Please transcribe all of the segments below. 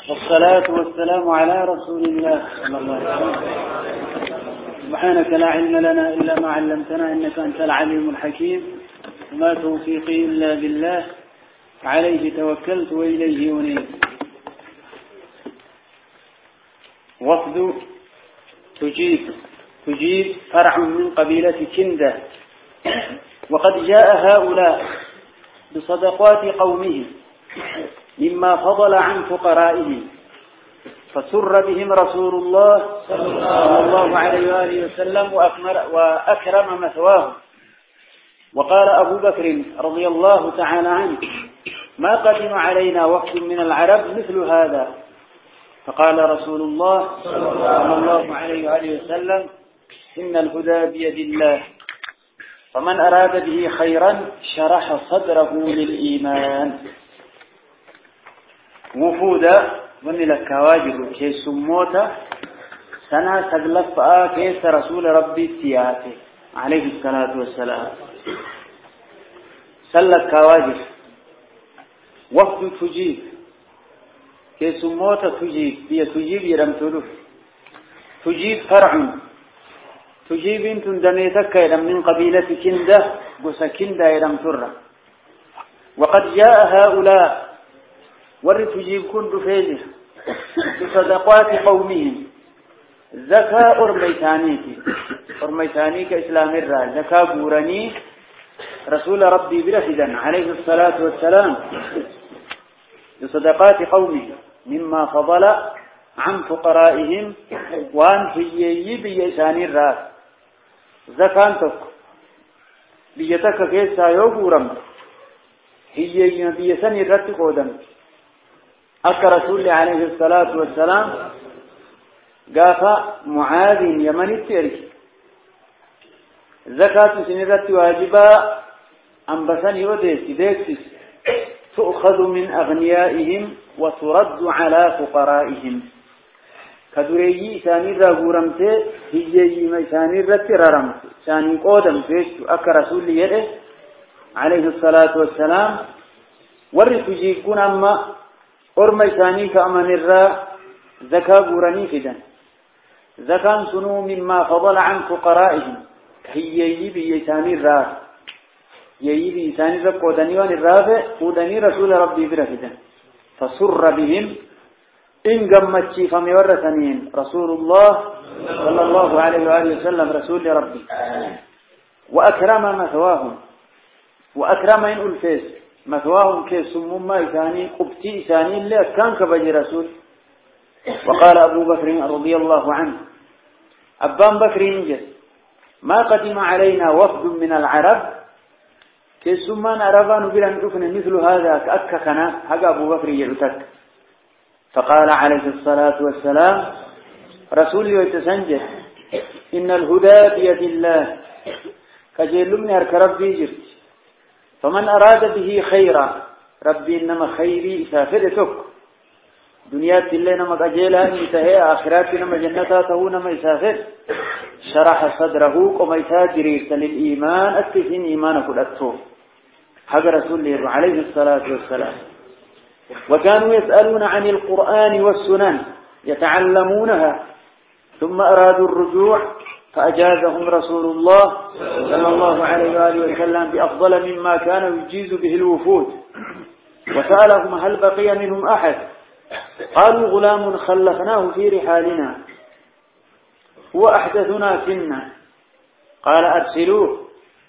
والصلاة والسلام على رسول الله صلى الله عليه وسلم. سبحانك لا علم لنا إلا ما علمتنا إنك أنت العليم الحكيم، وما توفيقي إلا بالله، عليه توكلت وإليه أنيب. وفد تجيب فرع من قبيلة كندة، وقد جاء هؤلاء بصدقات قومه مما فضل عن فقرائه، فسر بهم رسول الله صلى الله عليه وآله وسلم وأكرم مثواه. وقال أبو بكر رضي الله تعالى عنه: ما قدم علينا وفد من العرب مثل هذا. فقال رسول الله صلى الله عليه وآله وسلم: إن الهدى بيد الله، فمن أراد به خيرا شرح صدره للإيمان. وفودا ومن الكواجر كيس موتا سنة تغلفها كيس رسول ربي سياته عليه الصلاة والسلام. سل الكواجر وفد تجيب كيس موتا تجيب يرمتلف تجيب فرع تجيب انت دميتك من قبيلة كندة قس كندة يرمتر. وقد جاء هؤلاء تجيب كنت فيه بصدقات قومهم زكاة أرميتانيك إسلام الرا زكاة بوراني رسول ربي برفدا عليه الصلاة والسلام بصدقات قومه مما فضل عن فقرائهم وان هيي بيسان الرا زكاة بيتك كيسا يوبورم هيي بيسان الرا قودم. أكا رسول عليه الصلاة والسلام قاف معاذ يمن التاريخ زكاة سنرة واجبة أنبسني وديكس تؤخذ من أغنيائهم وترد على فقرائهم. كدريي سانيرة غورمته هي سانيرة ررمت ساني قودم فيش أكا رسول يده عليه الصلاة والسلام ورثجيكون أما أرمي ثاني كأمن الراء زكاة بوراني فدا زكاة سنو مما فضل عن فقرائهم هي يبي ثاني الراء يبي ثاني الراء قدني وان الرافع قدني رسول ربي برفدا فسر بهم إن قمتشي فمورثنين رسول الله صلى الله عليه وآله وسلم رسول ربي وأكرم مثواهم وأكرم إن ألفيس مثواهم كيسم ما إثاني قبتي إثاني اللي كان كبجي رسول. وقال أبو بكر رضي الله عنه أبان بكر ينجل: ما قدم علينا وفد من العرب كيسم ما نعرفان بلا نعرفنا مثل هذا كأككنا حق أبو بكر يعتك. فقال عليه الصلاة والسلام رسول يتسنجل: إن الهدى بيد الله، كجيل من أرك ربي جرت، فمن أراد به خيرا ربي إنما خيري سافرتك دنيا تلي نما أجيلها انتهي آخرات نما جنتاته نما يسافر شرح صدره كما يتاجريت للإيمان أتفين إيمانك الأكتوب حق رسول الله عليه الصلاة والسلام. وكانوا يسألون عن القرآن والسنن يتعلمونها ثم أرادوا الرجوع فأجازهم رسول الله صلى الله عليه وآله وسلم بأفضل مما كان يجيز به الوفود. وسألهم: هل بقي منهم أحد؟ قالوا: غلام خلفناه في رحالنا هو أحدثنا سنا. قال: أرسلوه.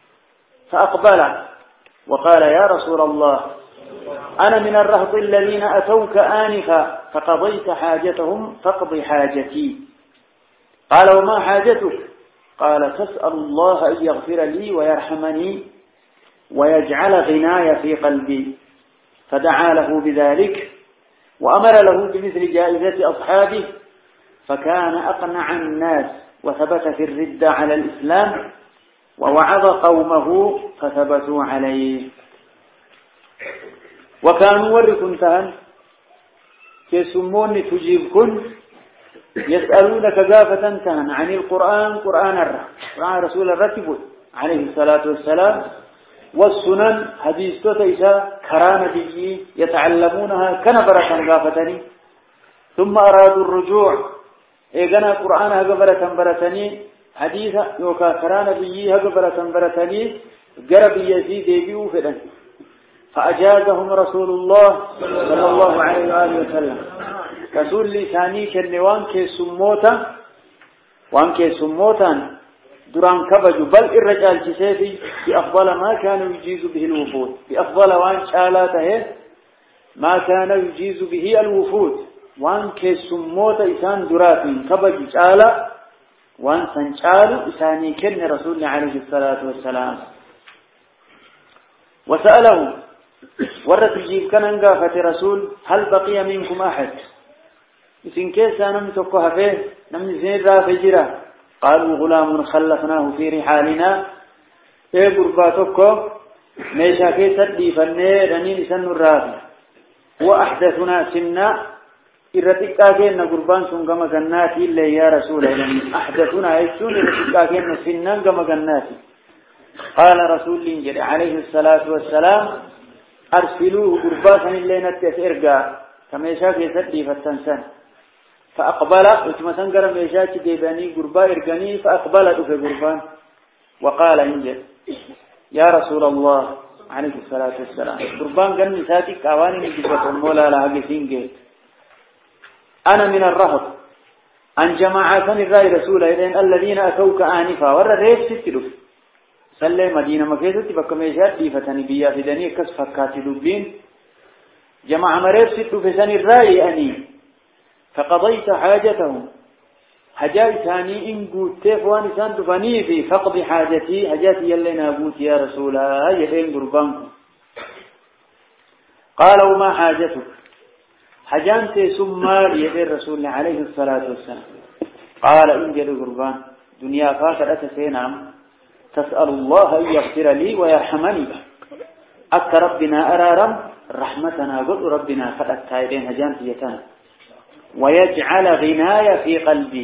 فأقبل وقال: يا رسول الله، أنا من الرهط الذين أتوك آنفا فقضيت حاجتهم فاقض حاجتي. قال: وما حاجتك؟ قال: تسأل الله أن يغفر لي ويرحمني ويجعل غناي في قلبي. فدعا له بذلك وأمر له بمثل جائزة أصحابه، فكان أقنع الناس وثبت في الردة على الإسلام ووعظ قومه فثبتوا عليه. وكانوا ورث تهن يسمون تجيبكن يسألونك قافة تهن عن القرآن قرآن رسول الرتب عليه الصلاة والسلام والسنن حديث تيسا كران بيجي يتعلمونها كنبرة قافتني ثم أرادوا الرجوع إيقنا قرآن هقبرة برتني حديثا يوكا كران بيي هقبرة برتني قرب يزيد يبيو فدن فأجازهم رسول الله صلى الله عليه وآله وسلم رسول لساني كالنوان كي سموتا دران كبجوا بل الرجال جسيفي بأفضل ما كان يجيز به الوفود بأفضل وان شالاته ما كان يجيز به الوفود وان كسموت إسان دراتين كبجوا شالا وان سنشالوا إساني كن رسول عليه الصلاة والسلام وسأله ورد الجيب كان انقافة رسول هل بقي منكم أحد إسن كيسا نمتقها فيه نمن زين رافي جرا قالوا غلام خلفناه في رحالنا ايه قرباتكو ميشا كيسا ديفنه رنين سن الرافي وأحدثنا سنة إرتقاكين قربان سنقم قناتي إلا يا رسول الله أحدثنا يسون إرتقاكين سنة قم قناتي قال رسول الله عليه الصلاة والسلام أرسلوه قرباسا إلا نتسرقا كميشا كيسا ديفتنسان فأقبل وتمسن قرم يشاك ديباني قربا إرقاني فأقبل في قربان وقال إنجل يا رسول الله عليه الصلاة والسلام قربان قال نساتي كواني نجبة المولى لها قسين أنا من الرهط عن جماعة الرأي رسول إلين الذين أتوك آنفا ورى ريف ستلف سلي مدينة مكيسة بك ميشات ديفتني بيا في دنيا كسفة كاتلوبين جماعة مريف ستلف سن الرأي أني فقضيت حاجتهم حاجات ثاني إن قلت فوان سان تفني في فقض حاجتي حاجاتي يلينا قلت يا رسول الله يدين قربانكم قالوا ما حاجتك حاجانتي سمار يدين رسول عليه الصلاة والسلام قال إن جل قربان دنيا فاخر أتسينام تسأل الله أن يغفر لي ويرحمني أك ربنا أرارم رحمتنا قل ربنا فأتى يدين حاجانتي يتنا ويجعل غنايا في قلبي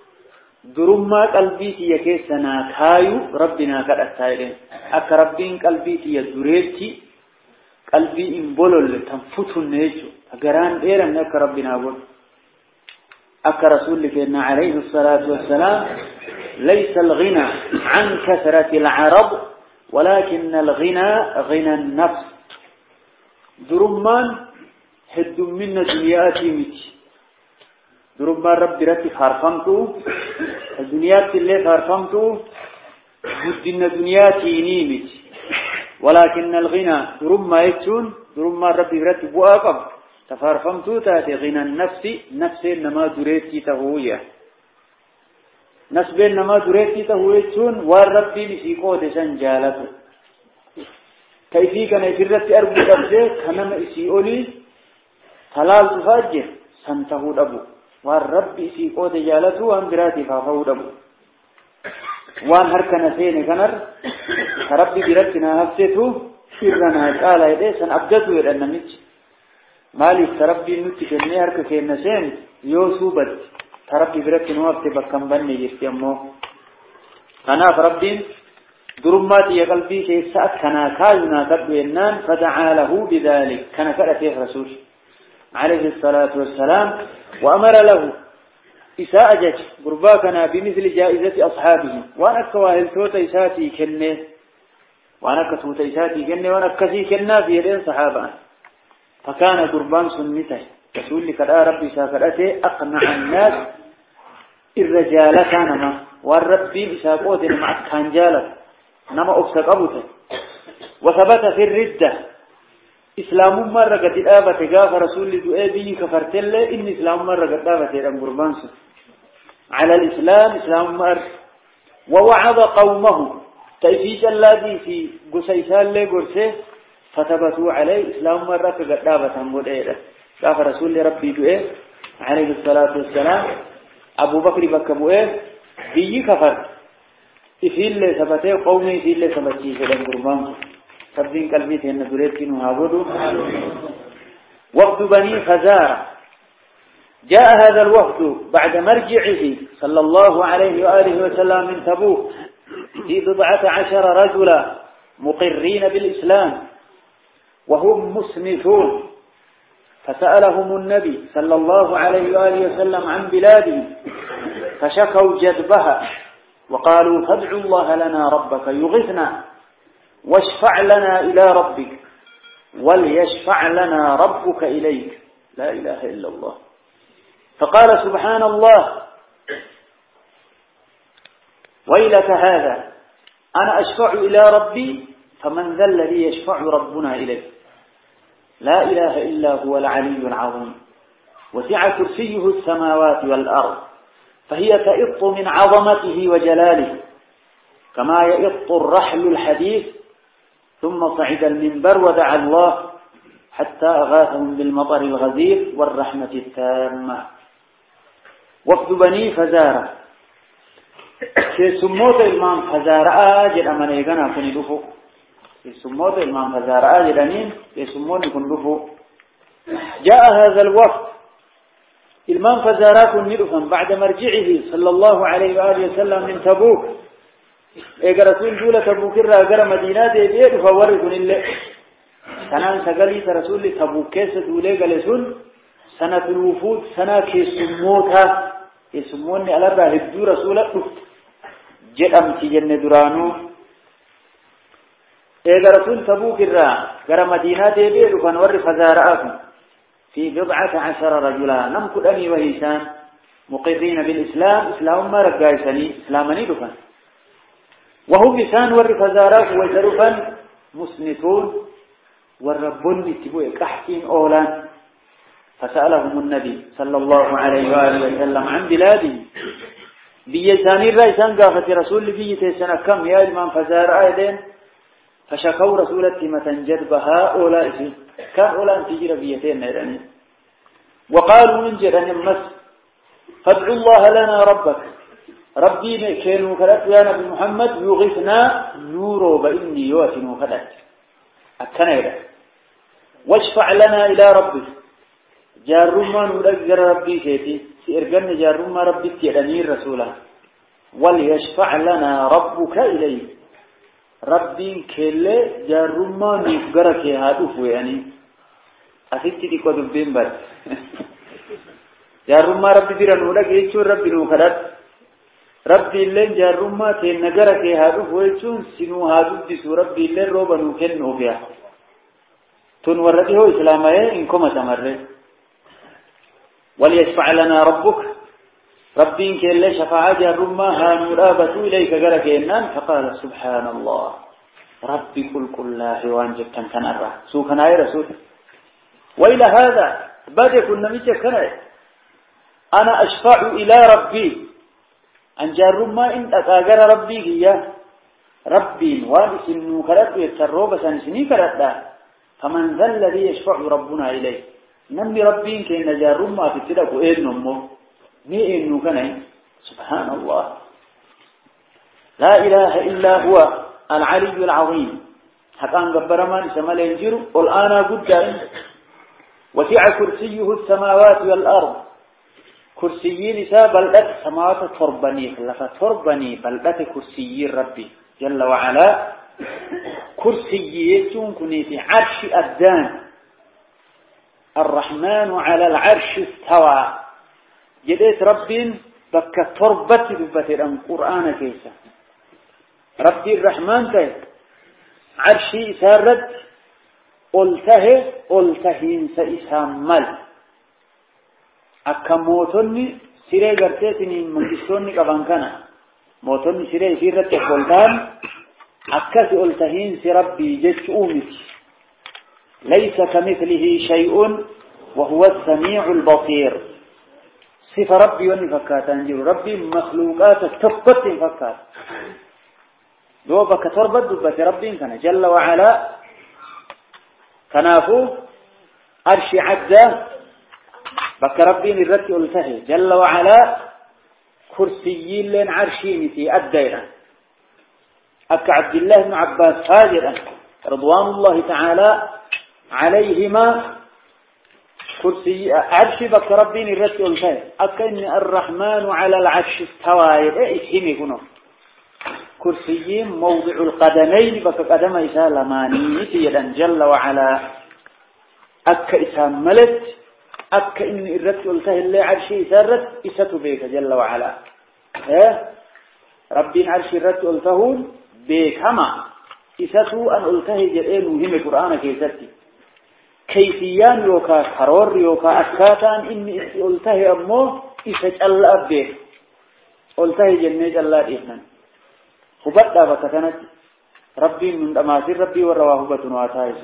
درما قلبي يكيسنا كايو ربنا قد أتايرين أك ربين قلبي يدريتي قلبي إنبولل تنفتو النيجو أقران إيرم أك ربنا قل أك رسول لكينا عليه الصلاة والسلام ليس الغنى عن كثرة العرب ولكن الغنى غنى النفس درمان حد من دنياتي متي دربا رب رتي خارفمتو الدنيا اللي خارفمتو بدنا دنيا تينيمت ولكن الغنى دربا يتون دربا رب رتي بواقب تفارفمتو تاتي غنى النفس نفس إنما دريتي تهوية نسب إنما دريتي تهويتون والرب بسيقود سنجالته كيفي كان يفرت أربو أبدي كنما إسيئولي ثلاث تفاجه سنتهود أبو والرب سيقود جالته وان براتي فافود وان هركنا سيني كنر ربي براتنا هفته سرنا قال يدي سن أبدته يدنا ميت مالك ربي نتي كني هرك كينا سين يوسوبت ربي براتنا هفته بكم بني يستيمو كنا ربي درمات يا قلبي سيسات كنا كاينا تبينان فدعا له بذلك كان فرأته رسول عليه الصلاة والسلام وأمر له إساءة قرباكنا بمثل جائزة أصحابه وأنا كواهل توتا إساتي كنه وأنا كتوتا إساتي كنه وأنا كسي كنه في يدين صحابة فكان قربان سنته رسول لك ربي سافرته أقنع الناس الرجال كان ما والربي بساقوته مع التنجالة نما أفسك أبوته وثبت في الردة إسلام مرة قد الآبة قاف رسول دؤابي كفرت الله إن إسلام مرة قد آبة الأمبربانس على الإسلام إسلام مرة ووعظ قومه تأفيج الذي في قسيسان لي قرسه فتبتوا عليه إسلام مرة قد آبة أمبربانس قاف رسول ربي دؤاب عليه الصلاة والسلام أبو بكر بكبوه بي كفرت إفيل لي ثبته قومي إفيل لي ثبتيه في الأمبربانس تبدين قلبي تهن دريتين وهابدو وفد بني فزارة جاء هذا الوفد بعد مرجعه صلى الله عليه وآله وسلم من تبوك في 14 رجلا مقرين بالإسلام وهم مسنفون فسألهم النبي صلى الله عليه وآله وسلم عن بلاده فشكوا جدبها وقالوا فادعوا الله لنا ربك يغثنا واشفع لنا إلى ربك وليشفع لنا ربك إليك لا إله إلا الله. فقال سبحان الله ويلك هذا أنا أشفع إلى ربي فمن ذا الذي يشفع ربنا إليه لا إله إلا هو العلي العظيم وسع كرسيه السماوات والأرض فهي تئط من عظمته وجلاله كما يئط الرحل الحديث ثم صعد المنبر ودعا الله حتى أغاثهم بالمطر الغزير والرحمة التامة. وفد بني فزارة سموت الإمام فزارة أجل أمن يغنى كن دفو سموت الإمام فزارة أجل أنين يسمون كن دفو. جاء هذا الوفد الإمام فزارة كن دفو بعد مرجعه صلى الله عليه وآله وسلم من تبوك إيقا رسول جولة تبوك الرأى مدينة دي فوركن الله سنان سقلي رسول تبوك كيس دولي قلسون سنة الوفود سنة كيسموتها يسموني على راهدو رسولة جدام تجنة درانو إذا رسول تبوك الرا غير مدينة ديبير فنور فزارعكم في 14 رجلا نمكد أني وهيسان مقرين بالإسلام إسلام ما رقايساني إسلامني دفن وهم لسان ور فزارعكم وزرفا مسنتون والربون يتبوه كحكين أولان. فسألهم النبي صلى الله عليه وآله وسلم عن بلاده بيساني الرئيسان قافة رسول بيتسان كم يا إمام فزار آيدين فشكوا رسولة متنجدبها أولئك كان أولا تجير بيتين نيراني وقالوا من جران المس فادعوا الله لنا ربك ربي كانوا كذلك يا نبي محمد يغثنا نورو بإني يواتنوا كذلك الكنيرة واشفع لنا إلى ربك جارما نودجر ربي كيتي سيرجن جارما ربي تيراني رسولا وليشفع لنا ربك إليه ربي كله جارما نفجرك هادو يعني أفيتي دي كودم بيمبر جارما ربي بيرانودا كيشو ربي نوكرات ربي لين جارما تنجرك هادو فويشون سينو هادو دي سورة ربي لين روبا نوكن نوبيا تون وردي هو إسلامه إنكم سمره وليشفع لنا ربك ربين كله شفاعة جرما هانورابة إليك جرك إنان فقال سبحان الله ربي كل الله وانجب كان أرى سوكنا يا رسول وإلى هذا بعد كنا متكنا أنا أشفع إلى ربي أن جرما إن أتاجر ربي هي ربي وارث النوكرات يتروب سنسني كرتا فمن ذا الذي يشفع ربنا إليه نمي ربين كأن جارما في تلك إنهم مي إنه كان سبحان الله لا إله إلا هو العلي العظيم حتى أن قبر من سمال ينجر والآن قد وسع كرسيه السماوات والأرض كرسي نساء بلدت سماوات تربني خلفة تربني بلدت كرسي ربي جل وعلا كرسي يتون كنيتي عرش أبدان الرحمن على العرش استوى جديت ربين بك تربتي ببتر القرآن كيسا ربي الرحمن تي عرشي سارد قلتهين سإسامل أكا موتوني سيري قرتيتني منكسوني قبانكنا موتوني سيري سيرت قلتان أكا قلتهين سربي جيش أومك ليس كمثله شيء وهو السميع البصير صفة ربي ونفكات أنجل ربي مخلوقات تفقت فكات دوبك تربت دبت ربي كان جل وعلا كنافو عرش عدى بك ربي من رتي ألته جل وعلا كرسيين لين عرشين في الدائرة أك عبد الله بن عباس هاجرا رضوان الله تعالى عليهما كرسي عرش بك ربي من رتي ألته أكن الرحمن على العرش استوى إيه هنا كرسيين موضع القدمين بك قدم إسالماني يدا جل وعلا أكا إسام ملت أكا إني إردت قلته اللي عرشي إسارت إساتو بيك جل وعلا ربي عرشي إردت قلتهون بيك هما إساتو أن قلته جلئين مهم القرآن كيستي كيفيان يوكا كرور يوكا أكاتان إني قلته أمو إساج الله أبيك قلته جنة الله إذن خبرت أبكتنت ربي من دماسي ربي والرواه بتنواتايس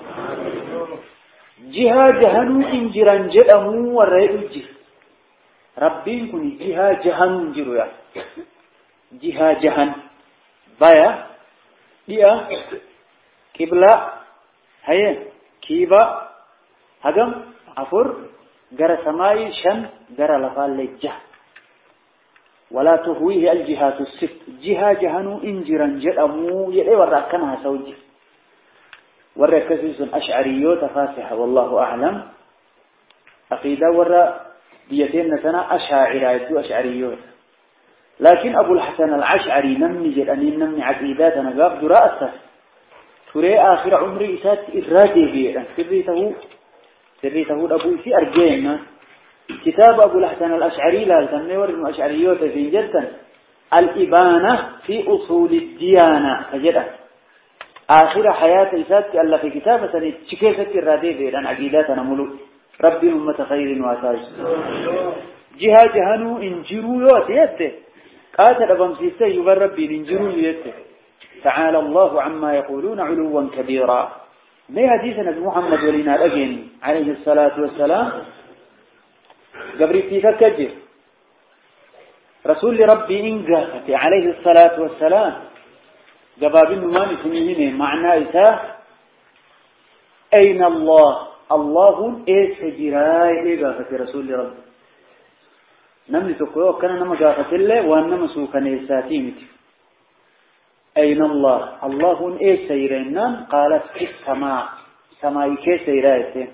جها جهنو إنجران جدمو والرئي الجه ربي كن جها جهن جرو يا جها جهن بايا ديا قبلة هيا كيبا هجم عفور جرى سماي شن جرى لفال لجه ولا تهويه الجهات الست جها جهنو إنجران جدمو يلي وراكنها سوجي وركزيز أشعريو تفاسح والله أعلم أقيدة ورا ديتين سنة أشاعريو أشعريو لكن أبو الحسن العشعري نمي جلأني نمي عقيداتنا قاب دراسة تري آخر عمري إسات إرادي بيئا سريته أبو في أرجينا كتاب أبو الحسن الأشعري لا تنمي ورن أشعريو تفين جدا الإبانة في أصول الديانة فجدا آخر حياة إسات ألا في كتابة تشكيسة الرادي بيئا عقيداتنا ملو ربي أمة خير واتاج جها جهنو إنجرو يوتيته قاتل أبمسيسته يبر ربي إنجرو يوتيه تعالى الله عما يقولون علوا كبيرا ما حديث نبي محمد ولينا الأجين عليه الصلاة والسلام قبل تفكجر رسول ربي إنجاته عليه الصلاة والسلام جباب النمان سنين معنى إساه أين الله الله إيش جراي إيجافة رسول ربي نملي تقوى كان نما جافة الله وأنما سوكا إيساتيمت أين الله الله إيش سيرينان قالت في السماء سماء كيف سيرائته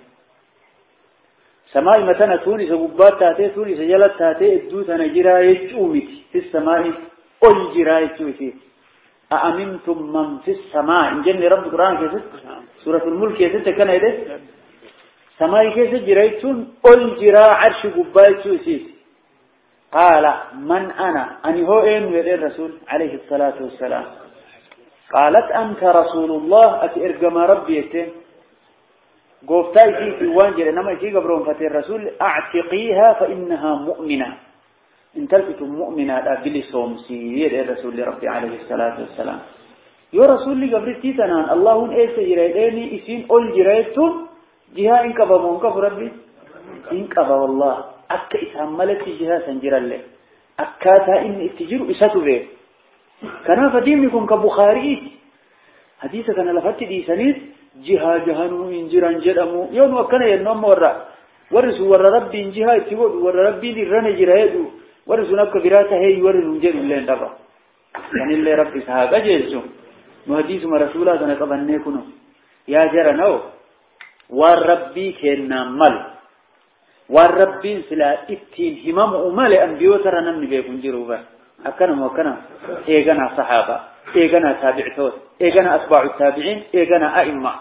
سماء متنا تونس وقبات تاتي تونس جلت تاتي الدوثنا جراي جومت في السماء أول جراي جومت أأمنتم من في السماء إن جن رب القرآن كيست سورة الملك كيست كان يده سماء كيست جرايتون أول جراء عرش قبات جومت قال من أني هو إن وير الرسول عليه الصلاة والسلام قالت أنت رسول الله أترجم ربي يتم قفتاي في وانجل إنما يجي قبرهم فتي الرسول أعتقيها فإنها مؤمنة إن تلفت مؤمنة بلسوم سير الرسول لربي عليه الصلاة والسلام يا رسول لي قبرتي تنان الله إيش جريدني إسين أول جريتم جها إنك بمونك ربي إنك والله أك إسهملت جها سنجر الله أكاتا إن اتجر إساتو به كان فديمكم كبخاري حديثة كان لفتي دي سنيد جها جهنو إنجران جرمو يوم وكان ينام ورسو ور ربي إنجها اتبود ور ربي لرن جرهدو ورسو نبك براته هي ورن انجر اللين دبا يعني اللي ربي صحابة جيسو محديث مرسولا كان قبنيكنو يا جرنو والربي كنا مل والربين سلا اتين همام أمال أنبيو ترى نمني بيكون جروبا أكنا وكنا إيجانا صحابة إيجانا تابعتوت إيجانا أتباع التابعين إيجانا أئمة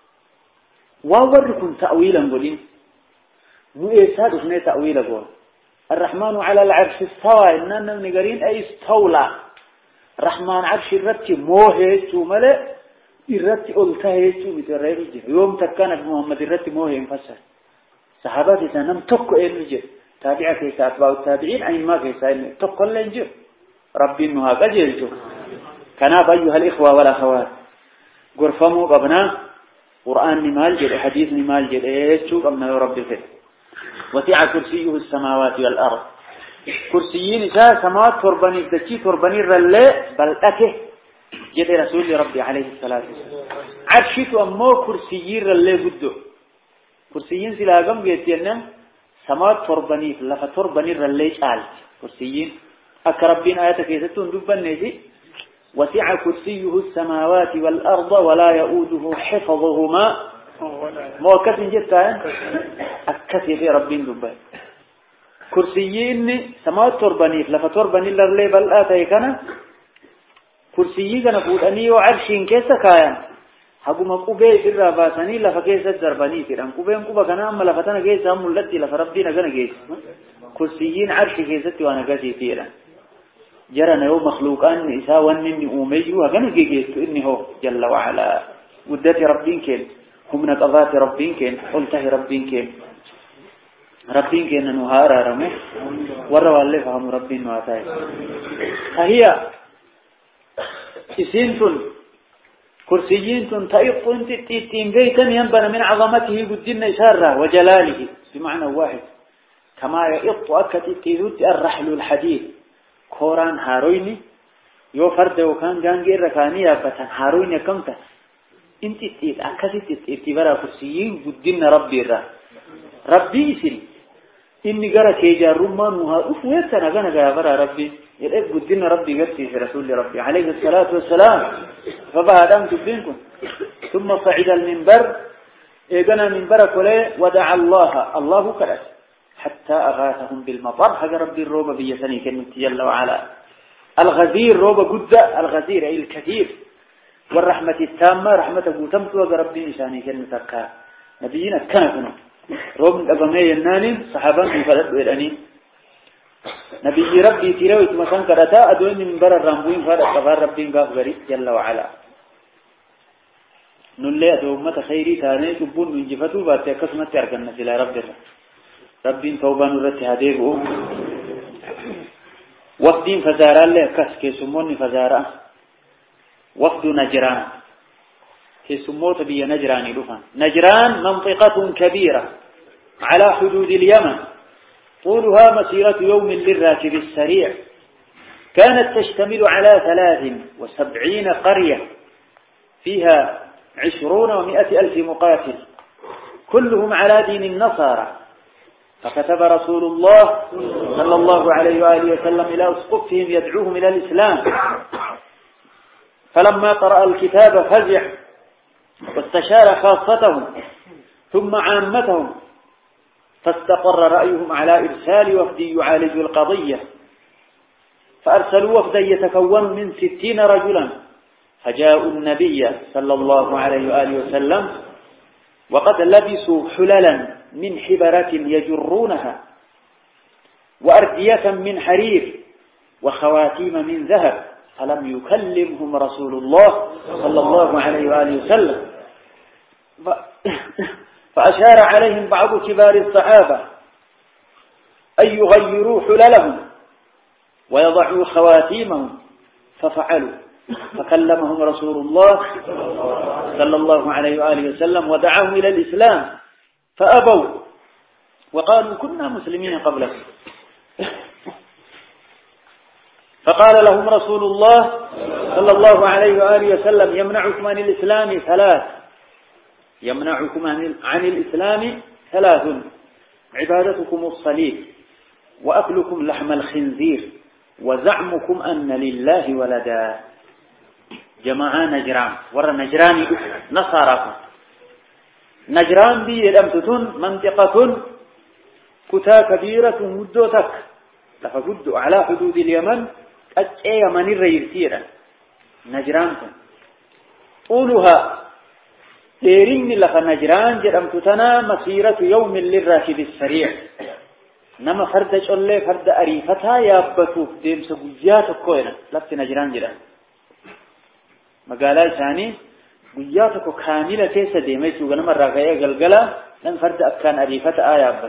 ووركم تأويلا قولين مو إيساد إثنين تأويلا قول الرحمن على العرش استوى إننا نقرين أي استولى الرحمن عرش الرتي موهيت وملأ الرتي ألتهيت ومترهيت يوم تكانت محمد الرتي موهي انفسر صحاباتي سنم تقو إنجر تابعة كيسا أتباع التابعين أي ما كيسا تقو الإنجر ربي إنها قجلتو كان أيها الإخوة والأخوات قرفموا قبنا قرآن نمال جل حديث نمال جل إيشو قبنا يا ربي فيه وسع كرسيه السماوات والأرض كرسيين إساء سماوات ترباني دكي ترباني رلي بل أكه جل رسول ربي عليه الصلاة والسلام عرشت أمو كرسيين رلي قدو كرسيين سلاقم بيتينا سماوات ترباني لفا ترباني رلي شعال كرسيين أكربين آياتك يستون دبا نجي وسع كرسيه السماوات والأرض ولا يؤوده حفظهما موكس جدا أكسي في ربين دبا كرسيين سماوات ترباني لفا ترباني رلي بل آتي كان كرسيين كان فوتاني وعرشين كيسا كايا haguma qubee irraa baasanii lafa keessa darbanii fidan qubeen quba kana amma lafa tana keessa mul'atti lafa rabbiin agana geessu kursiyyiin arshi keessatti waan agarsiisudha jarana yoo makhluuqaan isaa wanni inni uumeyyuu agana geessu inni hoo jalla wa ala guddati rabbiin keen humna qabaati rabbiin keen qultahi rabbiin keen nu haaraaramu warra wallee fahamu rabbiin nu haa ta'e fahiya isintun كرسيين تنطيق تين بيتا ينبنى من عظمته قدنا إشارة وجلاله بمعنى واحد كما يئط أكت تيذوت الرحل الحديث كوران هارويني يو فرد وكان جانجير ركانية فتن هارويني كمتا انت تيت أكت تيبرا كرسيين قدنا ربي يسري إني قرأ كيجار رمان وهادف ويتنا قنا قابرا ربي يلقى قدنا ربي قرسي في رسول ربي عليه الصلاة والسلام فبعد أن تبينكم ثم صعد المنبر إيقنا منبر كله ودعا الله كرس حتى أغاثهم بالمطر حق ربي الروب بيسني كنت جل وعلا الغزير روب قد الغزير أي الكثير والرحمة التامة رحمة قوتمت وقربي نساني كنت أكا نبينا كنفنا روب أبمي الناني صحابا من فلد وإلاني نبي ربي تيروي مكان كرتا أدوين من برا الرامبوين فارق قبار ربي قاف غريب جل وعلا نولي أدومة خيري تاني تبون من جفتو باتي قسمة أركنا سلا ربي توبان ورتي هديبه وفدين فزارا له كس كيسموني فزارا وفد نجران كيسموت بي نجران لفن نجران منطقة كبيرة على حدود اليمن طولها مسيرة يوم للراكب السريع كانت تشتمل على 73 قرية فيها 20 و100 ألف مقاتل كلهم على دين النصارى فكتب رسول الله صلى الله عليه وآله وسلم إلى أسقفهم يدعوهم إلى الإسلام فلما قرأ الكتاب فزع واستشار خاصتهم ثم عامتهم فاستقر رأيهم على إرسال وفد يعالج القضية فأرسلوا وفدا يتكون من 60 رجلا فجاءوا النبي صلى الله عليه وآله وسلم وقد لبسوا حللا من حبرة يجرونها وأردية من حرير وخواتيم من ذهب فلم يكلمهم رسول الله صلى الله عليه وآله وسلم فأشار عليهم بعض كبار الصحابة أن يغيروا حللهم ويضعوا خواتيمهم ففعلوا فكلمهم رسول الله صلى الله عليه وآله وسلم ودعاهم إلى الإسلام فأبوا وقالوا كنا مسلمين قبلكم فقال لهم رسول الله صلى الله عليه وآله وسلم يمنعكم عن الإسلام عن الإسلام 3 عبادتكم الصليب وأكلكم لحم الخنزير وزعمكم أن لله ولدا جماعة نجران ورى نجران نصاركم نجران دي يدمتتون منطقة كتا كبيرة مدوتك لفقد على حدود اليمن أجئ من الرئيسيرا نجرانكم طولها ديرين لك نجران جرمتتنا مسيرة يوم للراكب السريع نما فرد شلة فرد أريفتها يابتوك ديم سبوجيات كوينة لفت نجران جران مقالا ثاني بوجياتك كاملة كيسة ديميسو غنم الرغاية قلقلا لن فرد أكان أريفتها يابت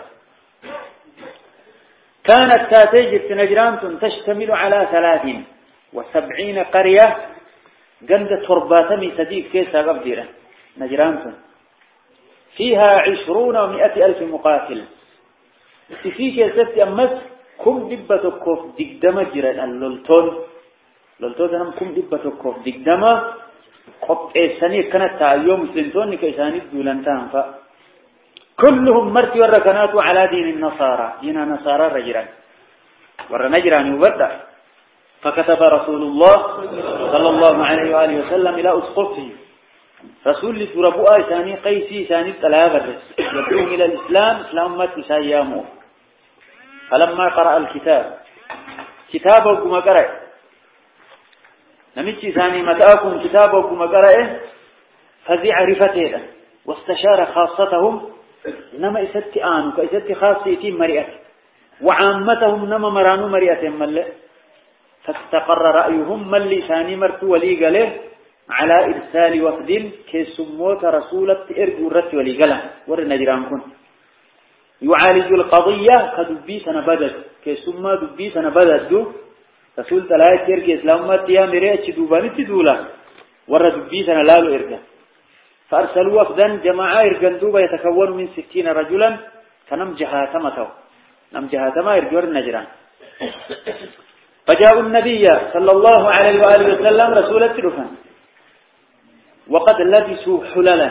كانت تاتيجة نجران تشتمل على 73 قرية قند ترباتمي صديق كيسة قبديرا نجران فيها 20 و100 ألف مقاتل في كيسة أمس كم دبة كوف دقدمة جران اللولتون نم كم دبة كوف دقدمة قط إيسانية كانت تعيوم مسلمتون كيساني دولانتان كلهم مرتي والركنات على دين النصارى دين نصارى رجران ورنجران يبدأ فكتب رسول الله صلى الله عليه وآله وسلم إلى أسقفه رسول لتربوا ثاني قيسي ثاني تلابرس يدعوهم إلى الإسلام إسلام مات سيامه فلما قرأ الكتاب كتابكم قرأ نمتي ثاني متاكم كتابكم قرأ فزع رفتيلا واستشار خاصتهم نما إسات آنو كإسات خاصيتي مريئة وعامتهم نما مرانو مريئة ملئ فاستقر رأيهم ملي ثاني مرت ولي قاله على إرسال وفد كسموت رسولة إرجو الرت ولي قاله ورنا جرامكم يعالج القضية كدبي سنبدت كسمة دبي سنبدت دو رسول تلاقي ترك إسلام ما تيا مريء تدوبان تدولا ورد دبي سنلالو إرجع فأرسلوا وفدا جماعة إرجن دوبا يتكون من 60 رجلا كنم جهاتمته نم جهاتما إرجور النجران فجاءوا النبي صلى الله عليه وآله وسلم رسول التلفان وقد لبسوا حللا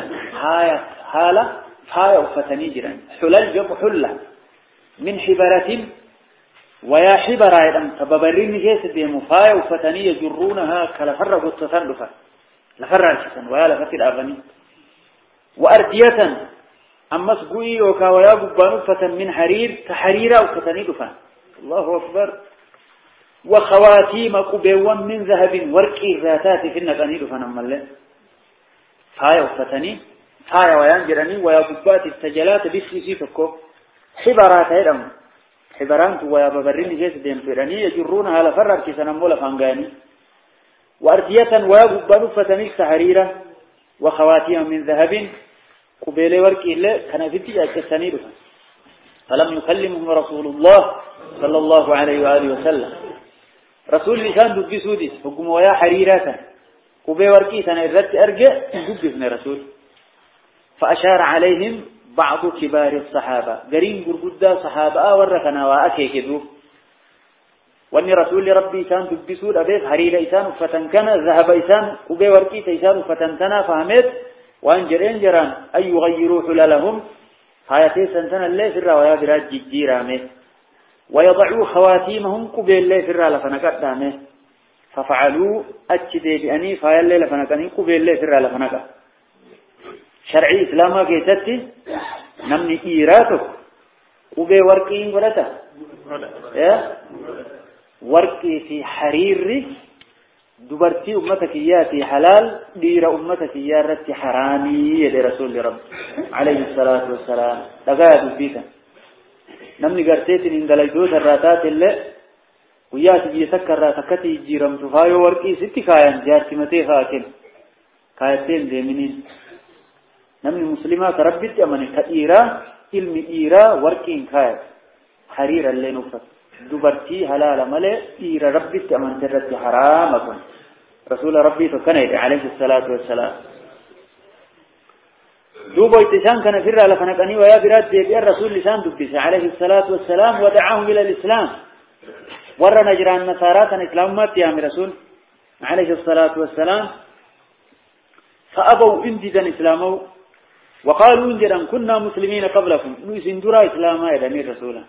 هايا وفتنيجرا حلل جب حلة من حبرة ويا حبرة فببرين جيس ديمو فايا وفتني يجرونها كالفرق التصرفة لفرع ويا لفتر أغني وأردية أما سقوي وكاويا ببانو فتن من حرير كحريرة وفتني دفا الله أكبر وخواتيم قبوا من ذهب ورقي ذاتات في النقاني دفا نمال فايا وفتني فايا ويانجرني ويا ببات السجلات بسيسي فكو حبرات هيرم حبرانت ويا ببرين جيس ديم فراني يجرونها لفرر كسنمول فانغاني وأردية ويا ببانو فتني كحريرة وخواتيم من ذهب قبيل ورك إلا كان فتي أكسني له فلم يكلمهم رسول الله صلى الله عليه وآله وسلم رسول لسان دبي سودي حكم ويا حريراتا قبيل وركي سنة الرد أرجع دبي ابن رسول فأشار عليهم بعض كبار الصحابة قرين قرقودا صحابة وركنا وأكي كذو وأن رسول ربي سان دبي سود أبيت حرير إسان فتنكنا ذهب إسان قبيل وركي إسان فتنتنا فهمت وأن جران أي يغيروا حلالهم هايتي سنتنا اللي في الرواية براد جيرامه ويضعوا خواتيمهم قبل اللي في الرواية لفنكتامه ففعلوا أجدي بأني فايا اللي لفنكني قبل اللي في الرواية لفنكا شرعي إسلاما كيستي نمني إيراتك قبل ورقين ولتا ورقي في حرير دبرتي أمتك ياتي حلال دير أمتك يارتي حرامي يا رسول رب عليه الصلاة والسلام لقاد فيك نمني قرتيت إن دلجوت الراتات اللي وياتي يسكر راتكتي جيرم تفايو ورقي ستي كاين جارتي متي خاكن كايتين ديمنين نمني مسلمات ربيت أمني كإيرا علم إيرا ورقين كايت حرير اللي نفت دبرتي حلال ملء إيرا ربيت أمن ترت حرامكم رسول ربي فكنيد عليه الصلاة والسلام دوبا اتسان كان فر على فنقني ويا براد دي الرسول لسان دبس عليه الصلاة والسلام ودعاهم إلى الإسلام ورى نجران نصارات الإسلام ما تيام رسول عليه الصلاة والسلام فأبوا انددا إسلامه وقالوا انددا كنا مسلمين قبلكم نسندرا إسلاما يدني رسولا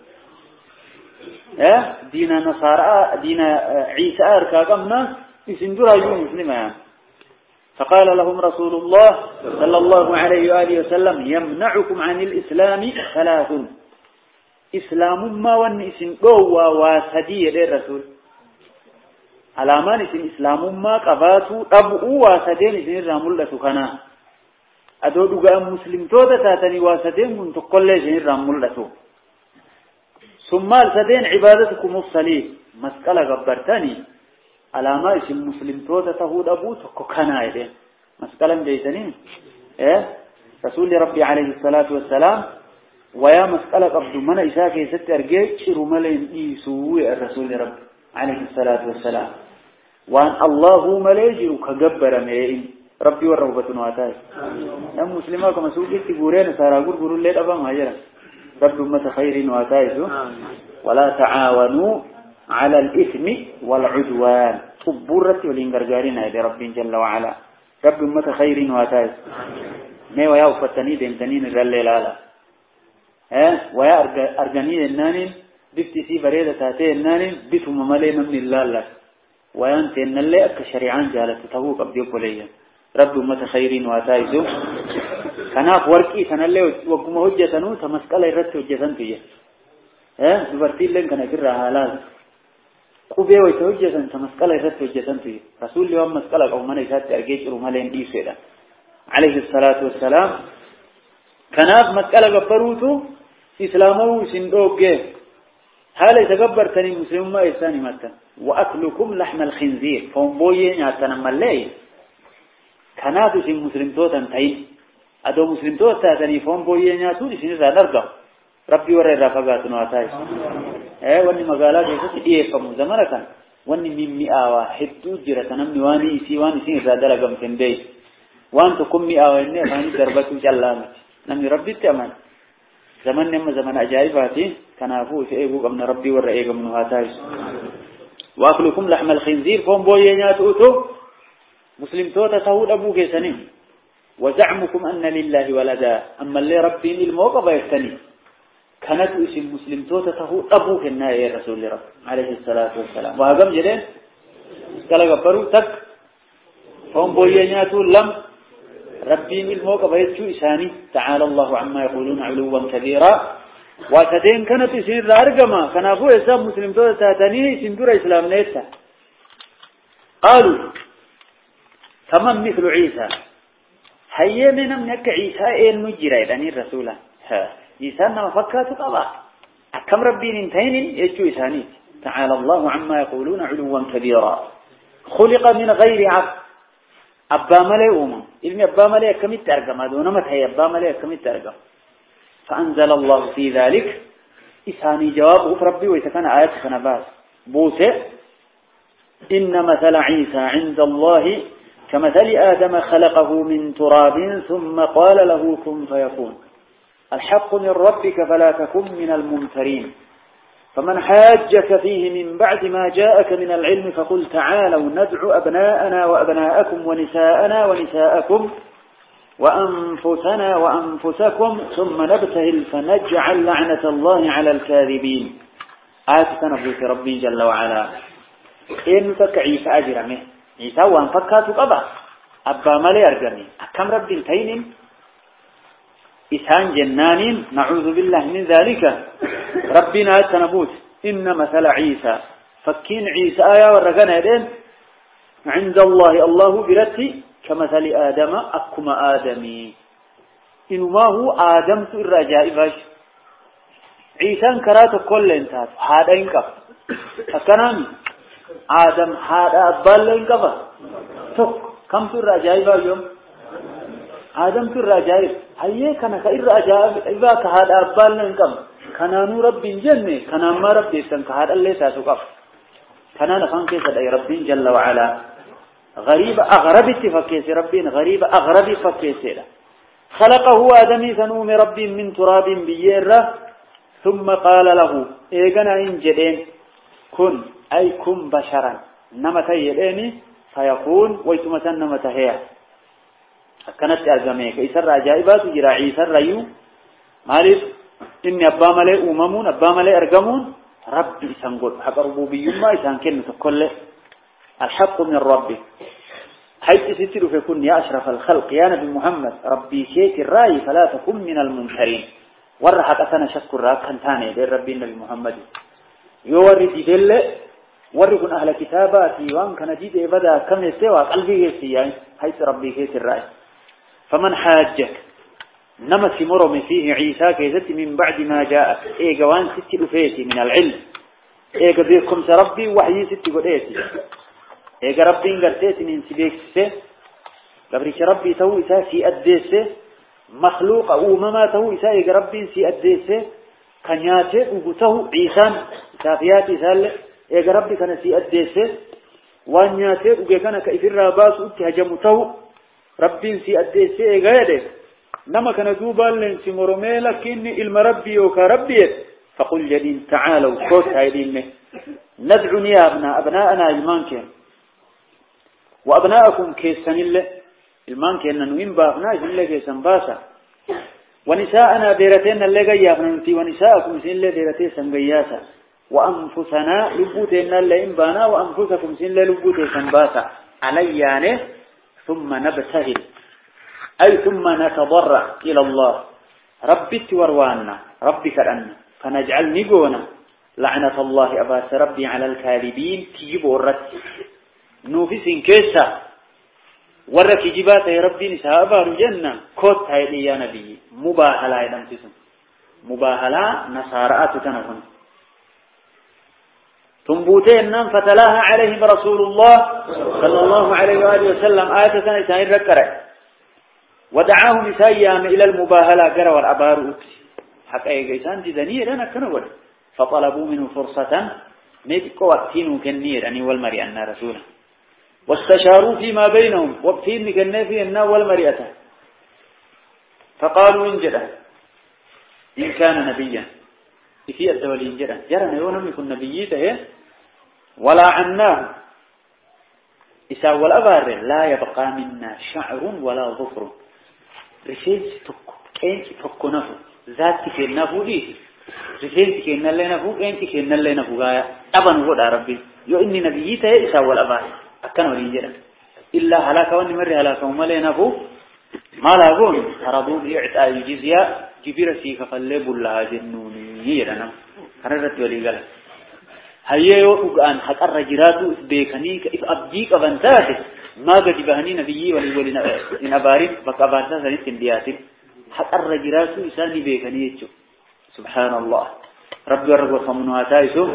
دين نصارى دين عيسى أركاكمنا يسندرا يوم مسلمان فقال لهم رسول الله صلى الله عليه وآله وسلم يمنعكم عن الإسلام ثلاث إسلام ما ونسن قوة واسدية للرسول علامان اسم إسلام ما قباتوا أبؤوا واسدين اسم الرامولة كنا أدودوا قام مسلم تودا تاتني واسدين من تقل اسم الرامولة ثم السدين عبادتكم الصليب مسألة قبرتني علامة اسم مسلم تودا تهود أبو تكوكنا يدين مسألة بيتني رسول ربي عليه الصلاة والسلام ويا مسألة قبض من إساك يست أرجيك رمالين إيسوه الرسول ربي عليه الصلاة والسلام وأن الله ملاجر كجبر مئين ربي والرغبة واتاي نم مسلمات مسؤولية تقولين ساراقول قولوا الليل أبا مهجرا رب أمة خير واتاي ولا تعاونوا على الإثم والعدوان صبورة والإنقرقارين هذه رب جل وعلا رب أمة خير واتاي ما ويا وفتني دمتنين الرليل على ويا أرجاني النانين بفتسي بريدة تاتي النانين بثم ملينا من الله ويانت إن اللي أك شريعان جالت تهوك أبديك وليا رب أمة خير واتاي كناف ورقي سنالي وقم هجة نو تمسكالي رت هجة سنتية دبرتين لين كان يكرها حلال قبي ويتهجة تمسكالي رت هجة سنتية رسول الله مسكالك أو من يسات أرجيك رمالين إيسيدا عليه الصلاة والسلام كناف مسألة قبروتو إسلامه سندوقه هذا يتقبر تاني مسلم ما يستاني متى وأكلكم لحم الخنزير فهم بوين يعتنا ملاي كناف سن مسلم توتا تاين أدو مسلم توتا تاني فهم بوين يعتون سنزا نرقم ربي ورى رفقات نواتاي واني مقالات يسوس إيه فمزمنا كان واني من مئة حدو جرة نمني واني إسي واني سنزا درقم تندي وانتو كم مئة واني فاني دربتو جلامت نمي ربي تأمن زمن نما زمن أجايباتي كنافو في إيقو قمنا ربي ورى إيقو من نواتاي وأكلكم لحم الخنزير فهم بوين يعتوتو مسلم توتا تهود أبو كيسانين وزعمكم أن لله ولدا أما اللي ربي الموقف يفتني كانت اسم مسلم توتا تهود أبو كنا يا رسول الله عليه الصلاة والسلام وهقم جدين قال قبرو تك فهم بويناتو لم ربي الموقف يتشو إساني تعالى الله عما يقولون علوا كبيرا واتدين كانت اسم الرارقما كان أبو إسلام مسلم توتا تاتنيه سندور إسلام نيتا قالوا فمن مثل عيسى هيا من منك عيسى إن مجرى يعني الرسول عيسى ما فكرت قضاء كم ربي انتين يجو إساني تعالى الله عما يقولون علوا كبيرا خلق من غير عبد أبا ملي أمم إلمي أبا ملي كم الترجم هذا نمت هي أبا ملي كم الترجم فأنزل الله في ذلك إساني جوابه ربي ويتكن آيات فنباس بوسه إن مثل عيسى عند الله كمثل آدم خلقه من تراب ثم قال له كن فيكون الحق من ربك فلا تكن من الممترين فمن حاجك فيه من بعد ما جاءك من العلم فقل تعالوا ندعو أبناءنا وأبناءكم ونساءنا ونساءكم وأنفسنا وأنفسكم ثم نبتهل فنجعل لعنة الله على الكاذبين آية تنبوك ربي جل وعلا إن تك عيسى أجرمه عيسى وانفكات قضى أبا ملي أرجمي أكم رب تين إسان جنانين نعوذ بالله من ذلك ربنا تنبوت إن مثل عيسى فكين عيسى آية ورقنا يدين عند الله برتي كمثل آدم أكما آدمي إنه ما هو آدم سئر رجائباش عيسى كرات كل انتهت هذا ينكف أكنان آدم هذا أبال ينكف كم سئر رجائبا اليوم آدم سئر رجائب هيا كان كإر رجائبا كهذا أبال ينكف كنانو رب جنة كنان ما رب يسن كهذا اللي تاسقف كنان فان كيس أي رب جل وعلا غريب أغرب فكيس ربين غريب أغرب فكيس خلقه آدمي ثنوم رب من تراب بيرة ثم قال له إيقنا إن جدين كن أي كن بشرا نمتا يليني فيكون ويتمتا نمتا هي كانت أرقميك إسر عجائبات جرى عيسر ريو مالف إني أبا ملي أممون أبا ملي أرقمون ربي إسان قل حق ربوبي ما إسان كلمة كل الحق من ربي حيث ستر فيكون يا أشرف الخلق يا نبي محمد ربي شيك الرأي فلا تكن من المنكرين ورحت أثنى شكر راكن ثاني دير ربي النبي محمد يورد دل وركن أهل كتاباتي وان كان جيد بدا كم يستوى قلبي يسيان حيث ربي شيك الرأي فمن حاجك نمس مرم فيه عيسى كيزت من بعد ما جاءك جوان ست لفيتي من العلم بيكم سربي وحي ست قديتي ربي انقرتيت من سبيكسه قبرك ربي تو إساء في أديسه مخلوق أو مما تو إساء ربي في أديسه كنياته وقته عيسان سافيات إساء ربي كان في أديسه وانياته وكان كإفر راباس اتهجمته ربي في أديسه غيره نما كان دوبا لنسي مرمي لكن إلما ربي وكربي فقل جدين تعالوا كوت هايدين ندعوني يا أبناءنا المانكين وأبناءكم كيسان الله المانكين ننوين بابنا إلا كيسان باسا ونساءنا ديرتين اللي قيابنا ونساءكم سن الله ديرتين سنقياسا وأنفسنا لبوتين اللي إنبانا وأنفسكم سن الله لبوتين سنباسا عليانه ثم نبتهل أي ثم نتضرع إلى الله ربي توروانا ربي كرأنا فنجعل نقونا لعنة الله أباس ربي على الكاذبين تجيبوا الرد نوفيس كيسا ورك جبات يا ربي نسابة الجنة كوت هاي يا نبي مباهلة يدم تسم مباهلة نصارى تتنفن تنبوتين نام فتلاها عليهم رسول الله صلى الله عليه وآله وسلم آية سنة ركرة ودعاهم إسايام إلى المباهلة قرى والعبار أكسي حق أي قيسان دنير أنا كنور فطلبوا منه فرصة ميتكو وقتين كنير أني والمري أن رسوله واستشاروا فيما بينهم وقتين كنا في النا والمريئة فقالوا إن جدا إن كان نبيا في الدولي إن جدا جرى يونم يكون نبيته ولا عناه إساء والأبار لا يبقى منا شعر ولا ظفر رشيد تكو نفو ذات كي نفو دي رشيد كي نلي نفو كي كي نلي نفو غاية أبن هو ربي يو إني نبيته إساء والأبار أكن وليجرا إلا هلاك ونمر هلاك وما لينفو ما لاقون هربوا بإعطاء الجزية كبيرة سيك فلبوا الله جنوني يرنا هررت وليجلا هيا يوقع أن حتى الرجراتو بيكني كإف أبديك أبنتاته ما قد بهني نبيي ولي نبارين بكابارتا سنت اندياتين حتى الرجراتو إساني بيكني يجو سبحان الله رب ورب وصمنها تايسو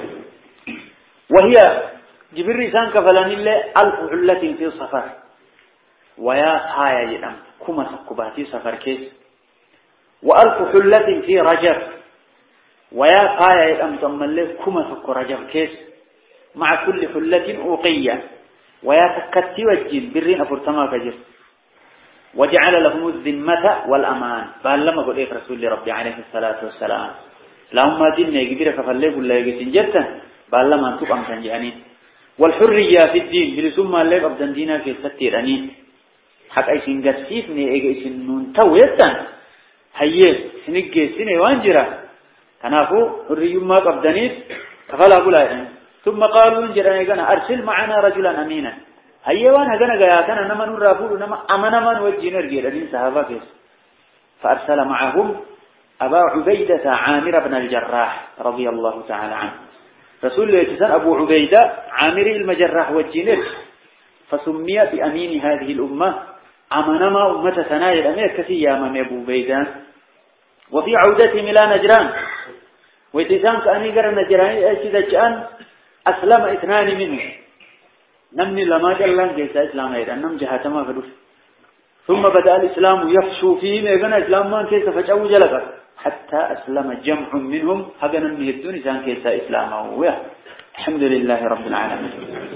وهي جبر إنسان كفلان الله 1000 حلة في السفر ويا هاي جدام كما سكباتي سفر كيس و1000 حلة في رجب ويا هاي جدام تملك كما سك رجب كيس مع كل حلة أوقية ويا تكتي وجين برين أفرتما كجر وجعل لهم الذمة والأمان فهلما قل إيه رسول ربي عليه الصلاة والسلام لهم دين يجبر كفلان الله يجسن جدا فهلما أنتم أمسان جانين والحرية في الدين بلسوم ما لك أبدان دينا في الستير أنين حق أي سنقسيفني أي سنون تويتا هيا سنقى سنة وانجرة كنافو حرية ما أبدانيت كفلا أقول أيضا ثم قالوا انجرة أيضا أرسل معنا رجلا أمينا هيا وانا قنا قياتنا نما نرافول نما أمنا من وجينا رجل أنين صحابة كيس فأرسل معهم أبا عبيدة عامر بن الجراح رضي الله تعالى عنه رسول الله يتسان أبو عبيدة عامر المجرح والجنر فسمي بأمين هذه الأمة أمنما أمة ثنايا الأمير كثيرا من أبو عبيدة وفي عودتهم إلى نجران ويتسان كأنيقر نجران أشد جان أسلم 2 منه نمني لما جلان جيسا إسلام أيضا نم جهاتما فدوش ثم بدأ الإسلام يفشو فيه ميغن إسلام من كيس فجأو جلقا حتى أسلم جمع منهم هقنا من يدون إسان كيسا إسلاما الحمد لله رب العالمين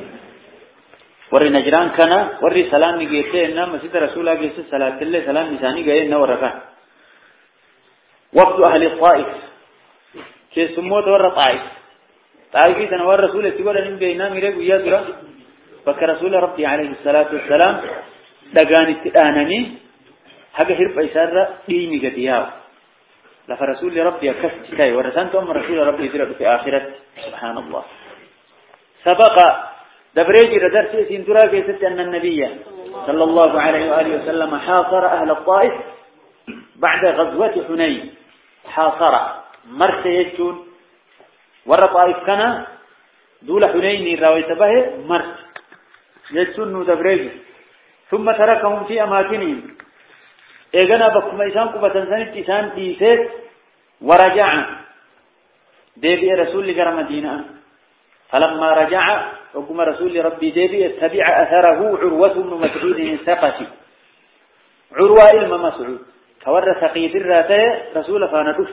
وري نجران كان وري سلام نجيته إنما مسجد رسول الله جيسا صلاة الله سلام نساني قاية ورقا وقت أهل الطائف كيس سموت ورى طائف سنوار رسول الله تقول أن بينا ميرك ويادرا فكرسول ربي عليه الصلاة والسلام دقاني تآنني حقا هرب إسارة قيمي قدياو لفرسول ربي أكست كاي ورسانت أم رسول ربي ذرق في آخرة سبحان الله سبق دبريجي ردرس سنترا كيست أن النبي صلى الله عليه وآله وسلم حاصر أهل الطائف بعد غزوة حنين حاصر مرس يجون ور طائف كان دول حنين راويت به مرس يجون دبريجي ثم تركهم في أماكنهم إيجانا بكم إسان قبة سنة إسان ديسيت ورجع ديبئ رسول لقرى مدينة فلما رجع وقم رسول ربي ديبئ اتبع أثره عروة بن مسعود ثقفي عروة إلما مسعود كورث قيد الراتي رسول فاندوش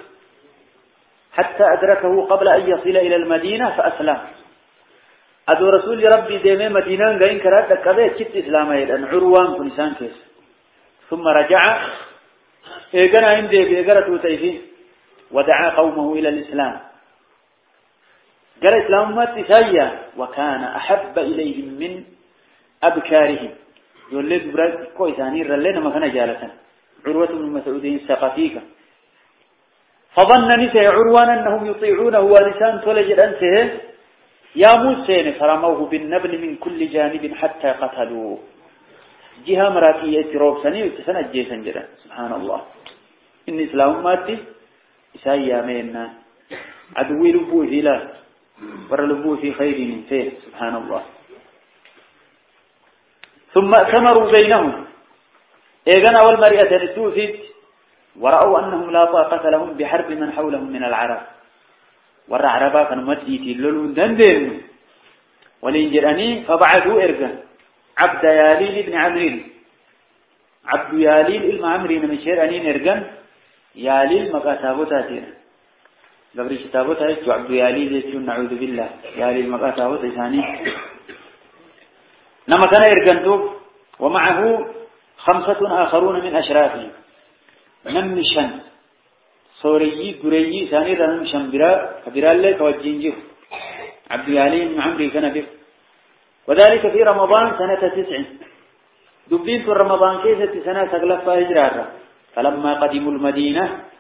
حتى أدركه قبل أن يصل إلى المدينة فأسلم أدو رسول ربي ديبئ مدينة قاين كرات لكذا كت إسلامي لأن عروان كنسان كيس ثم رجع إيقنا عندي بإقرة تيفين ودعا قومه إلى الإسلام قال إسلام ما تسايا وكان أحب إليهم من أبكارهم يقول لك براد كويساني رلينا ما كان جالة عروة بن مسعود سقفيك فظن نسي عروان أنهم يطيعونه ولسان تولج أنسه يا موسى فرموه بالنبل من كل جانب حتى قتلوه جهة مراتية روب سني وتسنى جيسا جدا سبحان الله إن إسلام ماتي إسايا مينا عدوي لبوه في لا ور لبوه في خير من فيه سبحان الله ثم أتمروا بينهم إيغانا والمرئة الدوثت ورأوا أنهم لا طاقة لهم بحرب من حولهم من العرب والعربا كانوا مدئتي للون دندن ولينجراني فبعثوا إرقا عبد ياليل ابن عمرين عبد ياليل ابن عمرين من شيرانين إرقا ياليل مقاتابوتاتين قبل كتابوتها عبد ياليل يتون نعوذ بالله ياليل مقاتابوتها ثاني نما كان إرقا ومعه 5 آخرون من أشرافه نمشن سوري دريي ثاني نمشن براء الله توجينجه عبد ياليل بن عمرو كان به وذلك في رمضان سنة 9 دبين في رمضان كيسة سنة تغلفها هجرارة فلما قدموا المدينة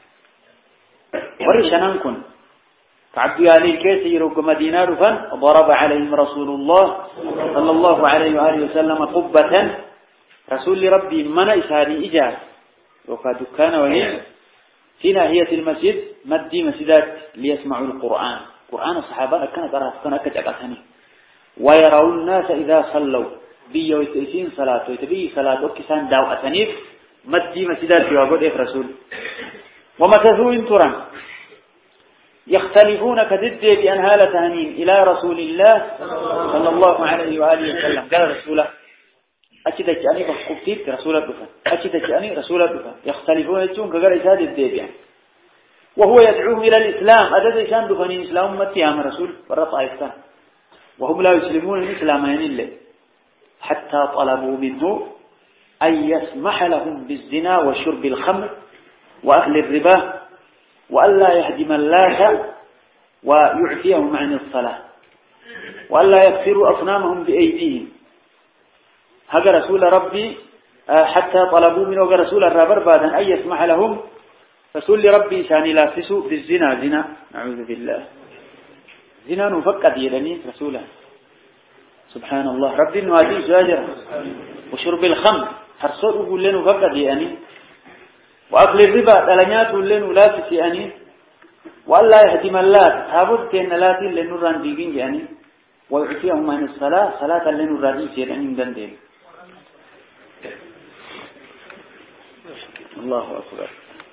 ورشنان كن فعبد ياليل كيسة يروق مدينة رفن ضرب عليهم رسول الله صلى الله عليه وآله وسلم قبة رسول ربي من إسهادي إجاز وقد كان وهي في ناحية المسجد مدي مسجدات ليسمعوا القرآن قرآن الصحابة كانت أكتعني ويرون الناس إذا صلوا بي ويتئسين صلاة ويتبي صلاة وكسان داو أتنيف مدي مسجدات يوابد رسول ومكثوا انترا يختلفون كدد بأنهال تهنين إلى رسول الله صلى الله عليه وآله وسلم قال رسوله أكيد أني بخبتيت رسول الله أكيد أني رسول الله يختلفون يتون كغير إساد الدبيان وهو يدعوهم إلى الإسلام أدد إسان دفنين إسلام متي عام رسول ورطع إسلام وهم لا يسلمون الإسلام يعني حتى طلبوا منه أن يسمح لهم بالزنا وشرب الخمر وأكل الربا وألا يهدم اللات ويعفيهم عن الصلاة وألا يكسروا أصنامهم بأيديهم هذا رسول ربي حتى طلبوا منه رسول الرابر بعد أن يسمح لهم رسول ربي ثاني لافسوا بالزنا زنا نعوذ بالله زنا نفقد يدني رسوله سبحان الله ربي نوادي زاجر وشرب الخمر حرصوا يقول لنا فقد يعني وأكل الربا دلنيات لنا لافس يعني وألا يهدم اللات هابد كأن لاتي لنوران ديجين يعني ويعطيهم عن الصلاة صلاة لنوران ديجين يعني دندين الله أكبر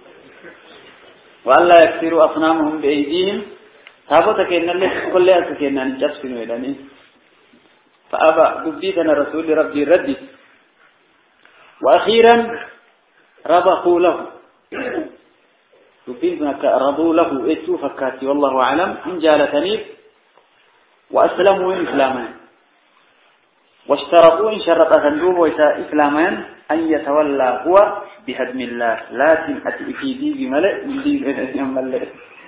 وألا يكسروا أصنامهم بأيديهم ثابتك إن الله كل أسكين أن جبسنوا إلاني فأبى دبيتنا رسول ربي ردي وأخيرا رضخوا له دبيتنا رضوا له إتو فكاتي والله أعلم إن جالتني وأسلموا إسلاما واشترطوا إن شرط صندوق وإساء إسلاما أن يتولى هو بهدم الله لكن أتئكيدي بملئ من دين ملئ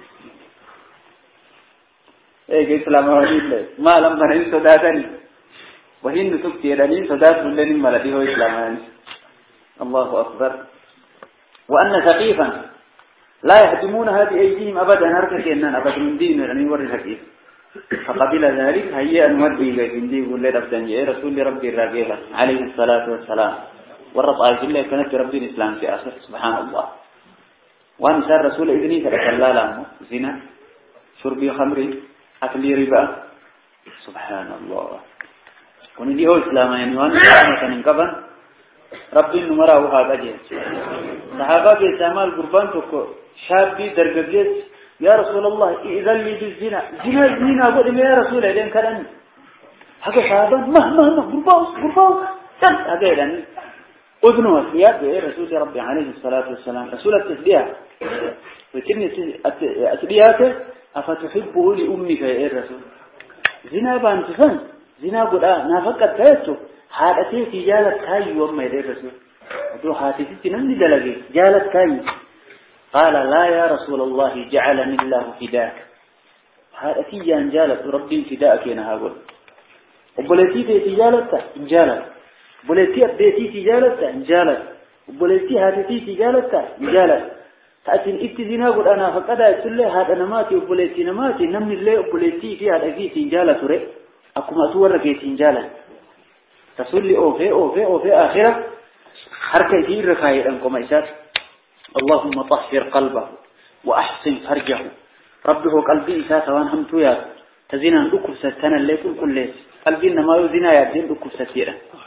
إيه إسلام وحيد ما لم نرين صداتني وهين نتبتي لنين صدات لنين ملئ هو إسلامان الله أكبر وأن ثقيفا لا يهدمونها بأيديهم أبدا هركة أننا أبدا من دين يعني ورد ثقيف فقبل ذلك هيا نودي من دين يقول لي ربنا رسول ربي الرقيبة عليه الصلاة والسلام والرطاء الله كانت ربي الإسلام في آخر سبحان الله وأن صار رسول إذني تتكلى لهم زنا شربي خمري أكلي ربا سبحان الله ونجي هو إسلام يعني وأن كان انقبا ربي نمره هذا جيد صحابة بيسامال قربان تكو شابي درقجيت يا رسول الله إذن لي بالزنا زنا أقول يا رسول إذن كان هذا صحابة مهما قربان هذا يعني أذنه الثياب يا رسول ربي عليه الصلاة والسلام رسول التسبيح وكني أتبياته أفتحبه لأمك يا رسول زنا بانتفن زنا قد نافقت تيسو حالتي في جالت كاي وما يا رسول ودو حاتتي تنمي دلقي جالت كاي قال لا يا رسول الله جعلني الله فداك حالتي جان جالت ربي فداك ينهاقل وبلتي في جالتها جالت بوليتي بيتي تجارته انجالت بوليتي هاتي تجارته انجالت تأتي الاتزنا قل أنا فقد أسأل هذا نماتي وبوليتي نماتي نمني اللي بوليتي في هذا كي تنجالة رأي أكو ما تورك تنجالة تقول لي أوفي آخرة حركة كثير ركاية أنكم إساس اللهم طهر قلبه وأحسن فرجه ربه قلبي إساس وان هم تويا تزينا ندكب ستنا اللي كل ليس قلبي إنما يزينا يدين دكب ستيرا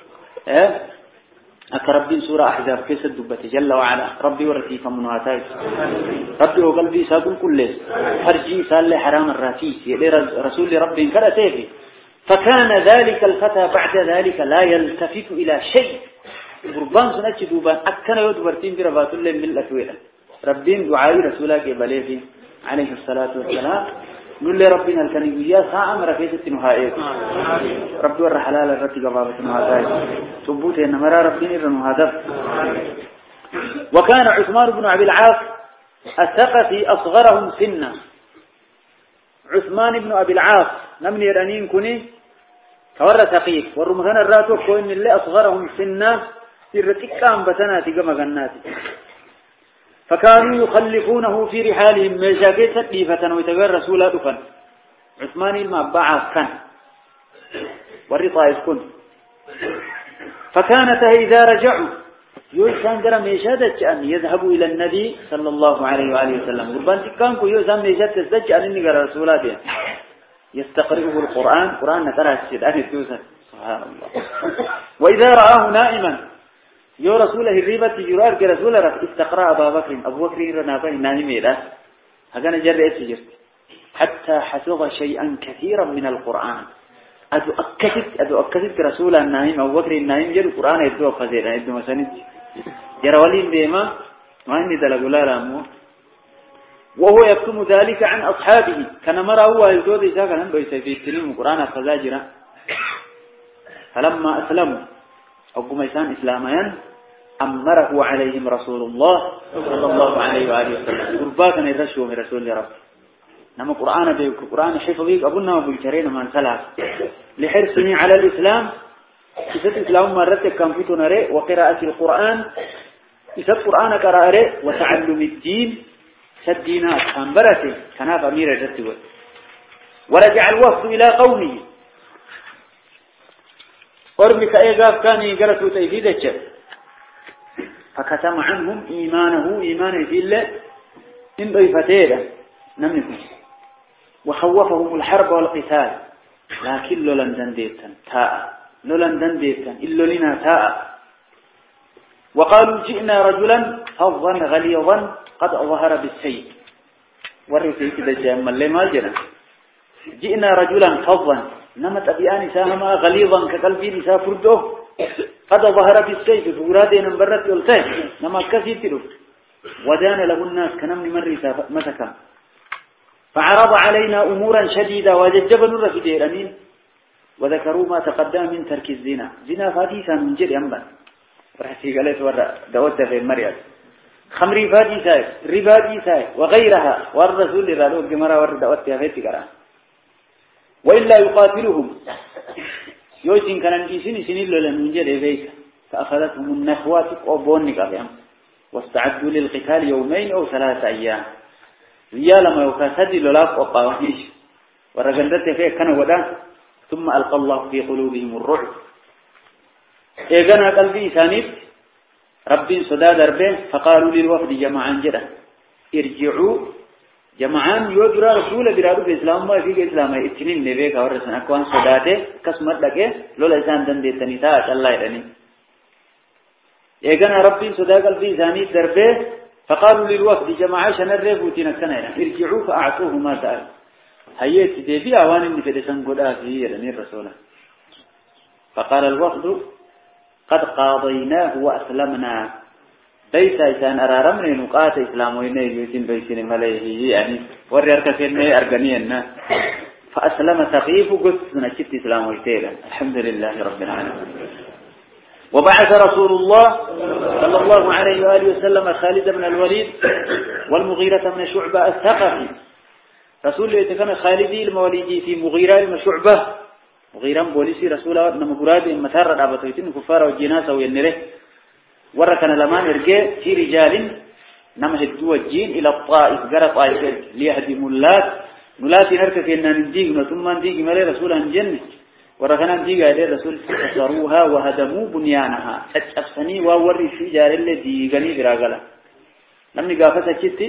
أكربين سورة أحزاب كيس الدبة جل وعلا ربي ورتي فمنواتاي ربي وقلبي ساقل كله فرجي سال حرام الراتيس يلي رسول ربي كلا تيفي فكان ذلك الفتى بعد ذلك لا يلتفت إلى شيء قربان سنة دوبان أكنا يدبرتين برباط الله من الأكويلة ربين دعاء رسولك بليه عليه الصلاة والسلام نقول ربنا الكنيوية ساعة مركزة نهائية ربي ورى حلال الرتي قبابة نهائية ثبوته إن مرى ربنا النهادف وكان عثمان بن أبي العاص الثقفي أصغرهم سنا عثمان بن أبي العاص نمني رنين كني كورة ثقيف والرمثان الراتو كوين اللي أصغرهم سنا سرتكام بسناتي كما قناتي فكانوا يخلفونه في رحالهم ميشاكي تكليفة ويتغير رسولا دفن عثمان المبعاث كان والرطائف كن فكانت إذا رجعوا يوسان جرى ميشادة أن يذهبوا إلى النبي صلى الله عليه وآله وسلم قربان تكانكو يوسان ميشادة تسدج أن نقرأ رسولات يستقرئه القرآن قرآن نقرأ السيدان الدوسة سبحان الله وإذا رآه نائما يو رسوله الريبة جرار كرسول رف استقرأ أبو بكر رنافه نائمي له هكذا جرأ السجر حتى حفظ شيئا كثيرا من القرآن أدو أكدت كرسول النائم أبو بكر النائم جر القرآن يدو فزيلا يدو مساند جرى ولين ديما ما إني دلقوا لا رامو وهو يكتم ذلك عن أصحابه كان مرة هو يزود إساقا هنبو يسيفي التنين القرآن فزاجرا فلما أسلموا أقوم إسان إسلاميا أمره عليهم رسول الله صلى الله عليه وآله وسلم قرباكا الرشوة من رسول رب نما قرآن بيك قرآن حفظيك أبونا وابو الكرين من ثلاث لحرصني على الإسلام إذا الإسلام مرتك كان فيتو نري وقراءة القرآن إذا القرآن قراءة وتعلم الدين سدينات أنبرته كان أمير الرتوة ورجع الوفد إلى قومه ورمك أيقاف كان يقرأوا تيفيدك فكتم عنهم إيمانه في الله إن ضيفتين نمنكم وخوفهم الحرب والقتال لكن لولن دنديتا إلا لنا تاء وقالوا جئنا رجلا فظا غليظا قد ظهر بالسيف ورثي كذا جاء اللي ما جنا جئنا رجلا فظا نمت أبيان ساهما غليظا كقلبي نساء فرده قد ظهر بالسيف فورادين برت يلتاه نما كثير ودان له الناس كنم مرثا مسكا فعرض علينا أمورا شديدة وججبن الرفدير أمين وذكروا ما تقدم من ترك الزنا زنا فاديسا من جد ينبا رحسي قالت ورى دوت في المريض خمري فاديسا ربا ديسا وغيرها والرسول لذلك جمرا ورى دوت في تقرأ وإلا يقاتلهم يوجين كان إنسان سنين لولا من جد بيك فأخذتهم النخوات وبونك أبيهم واستعدوا للقتال يومين أو 3 أيام ريالا ما يكاسد لولاك وقاوميش ورغندت فيه كان ودا ثم ألقى الله في قلوبهم الرعب إيقنا قلبي سانيب ربي صدا دربه فقالوا للوفد جماعا جدا ارجعوا جماعان يودرا رسول برادو في إسلام ما في إسلام اتنين نبيك ورسن أكوان صداته كسمت لك لولا إسان دندتني تاك الله يرني إيقنا ربي صدا قلبي سانيب دربه فقالوا للوفد جماعة شنرفوتين كنينا ارجعوا فأعطوه ما سأل هيت دبي أوان من فدسان قد آخير من الرسول فقال الوفد قد قاضيناه وأسلمنا بيت إسان أرارمني نقاط إسلاموين يوتين بيتين مليه يعني ورير كثيرنا أرغنينا فأسلم ثقيف قدس نشت إسلاموين الحمد لله رب العالمين وبعث رسول الله صلى الله عليه وآله وسلم خالد بن الوليد والمغيرة بن شعبة الثقفي رسول الله كان خالدي الموليدي في مغيرة المشعبة مغيرا بوليسي رسول الله نما مراد مسار رابطين كفار والجناسة وينره وركن لمان ارجع في رجال نما هدوا الجين إلى الطائف قرى طائف ليهدموا اللات نلاتي نركك إننا نديق ثم نديق ملي رسول الجنة وركنا نديق عليه رسول كسروها وهدموا بنيانها أفسني ووري في جار اللي ديقني براغلا نمني قافة كتي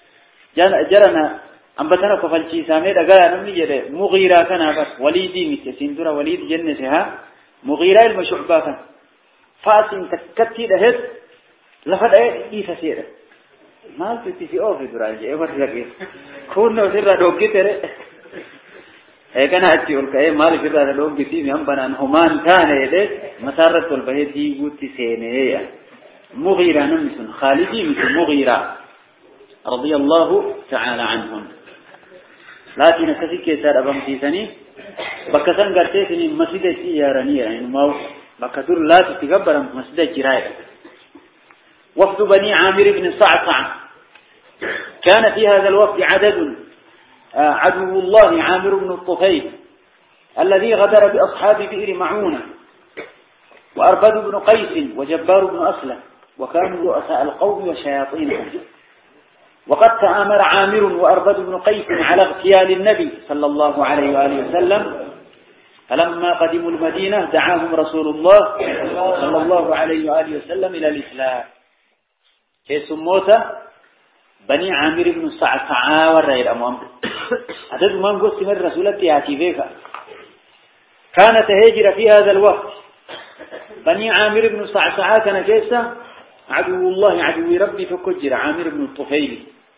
جرنا أنبتنا كفلشي سامي رقايا نمني جده مغيرا كان وليدي متسين درا وليد جنتها مغيرا المشعبا كان فاسين تكتي لهت لفد إيسا سيرة ما تتفي أوفي براجع ورجع كون وسيرة دوكي ترى كان أتيول كأي مال سيرة دوكي تيم يوم بنان همان كان يده مسارة البهي ديوتي سينه مغيرة نمسون خالدي مثل مغيرة رضي الله تعالى عنهم لكن كثير كثير أبام تيساني بكثان قرتيسني مسجد سيارانية يعني ما بكثير لا تتكبر مسجد جراية وفد بني عامر بن صعصع كان في هذا الوفد عدو الله عامر بن الطفيل الذي غدر بأصحاب بئر معونة وأربد بن قيس وجبار بن أسلم وكانوا رؤساء القوم وشياطينهم وقد تآمر عامر وأربد بن قيس على اغتيال النبي صلى الله عليه وآله وسلم فلما قدموا المدينة دعاهم رسول الله صلى الله عليه وآله وسلم إلى الإسلام كيس موتى بني عامر بن صعصع والرأي الأمام هذا من قصة من رسولة يأتي بك كانت هجر في هذا الوقت بني عامر بن صعصع كان كيسا عدو الله عدو ربي فكجر عامر بن الطفيل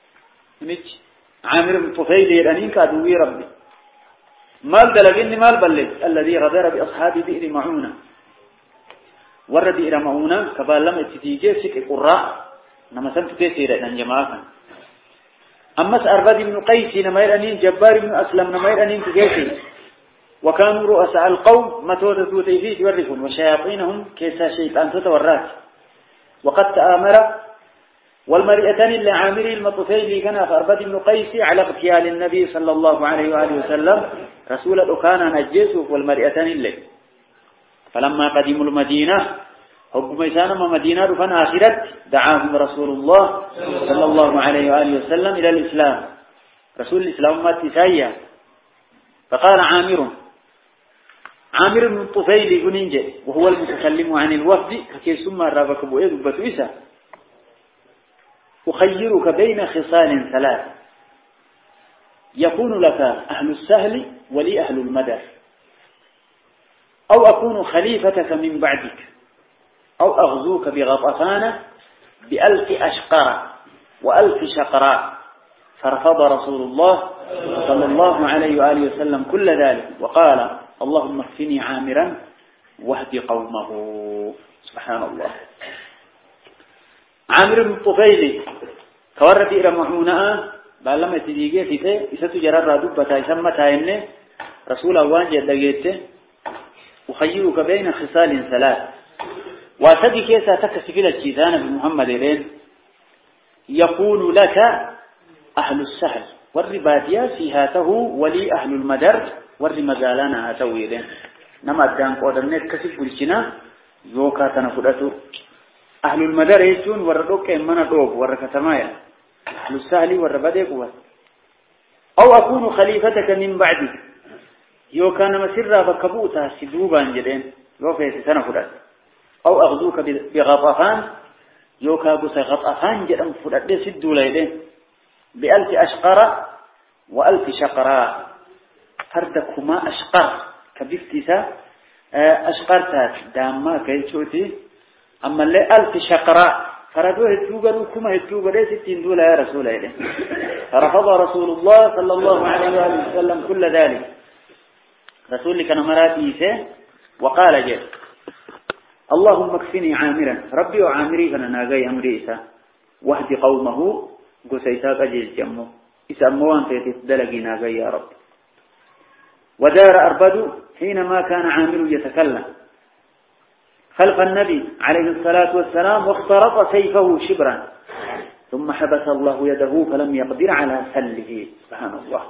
عامر بن الطفيل يرانين كعدو ربي مال دلقني مال بلد الذي غدر بأصحاب بئر معونة ورد بئر معونة كبال لم يتتيجي سك قراء نما سنت كثيرة عن جماعة أمس أربد بن قيس نما يرانين جبار بن أسلم نما يرانين كثير وكانوا رؤساء القوم متوتة تيفيت يورثون وشياطينهم كيسا شيطان تتورات وقد تآمر والمرئتان اللي عامري المطفيل كان فأربد بن قيس على اغتيال النبي صلى الله عليه وآله وسلم رسول الأكان نجيس والمرئتان اللي فلما قدموا المدينة حكم إسانما مدينة رفن آخرت دعاهم رسول الله صلى الله عليه وآله وسلم إلى الإسلام رسول الإسلام ما تسايا فقال عامر بن الطفيل بنينجي وهو المتكلم عن الوفد فكي ثم رابك بؤيد بتويسا أخيرك بين خصال ثلاث يكون لك أهل السهل ولي أهل المدر أو أكون خليفتك من بعدك أو أغزوك بغطفان ب1000 أشقر و1000 شقراء فرفض رسول الله صلى الله عليه وآله وسلم كل ذلك وقال اللهم اكفني عامرا واهد قومه سبحان الله عامر بن الطفيل كورت إلى معونة بعلم تديجي فيه إساتو جرر رادوبة يسمى إنه رسول الله جدّيته أخيرك بين خصال ثلاث واتدي كيسا تكسفل الجيزان بمحمد إلين يقول لك أهل السهل والربادية سيهاته ولي أهل المدر والرمجالان هاتويلين نما أدان قودمنيت كسف بالجنا يوكا تنفدته أهل المدر يجون وردوك إمانا دوب وركتمايا أهل السهل والربادية قوة أو أكون خليفتك من بعدي يوكا نمسر بكبوتا سدوبان جدين يوكا تنفدته أو أغزوك بغطفان يوكا قس غطفان جدن فدته سدو ليلين ب1000 أشقر و1000 شقراء فردكما أشقر كبفتسا أشقرتات داما كيشوتي أما اللي 1000 شقراء فردوه التوغر كما التوغر 60 دولار يا رسول الله فرفض رسول الله صلى الله عليه وسلم كل ذلك رسول كان مراتيسه وقال جل اللهم اكفني عامرا ربي وعامري فنناغي أمريسا واهد قومه قسيساق أجل جمه إسأموان تتدلقي ناغي يا رب ودار أربد حينما كان عامر يتكلم خلف النبي عليه الصلاة والسلام واخترط سيفه شبرا ثم حبس الله يده فلم يقدر على سله سبحان الله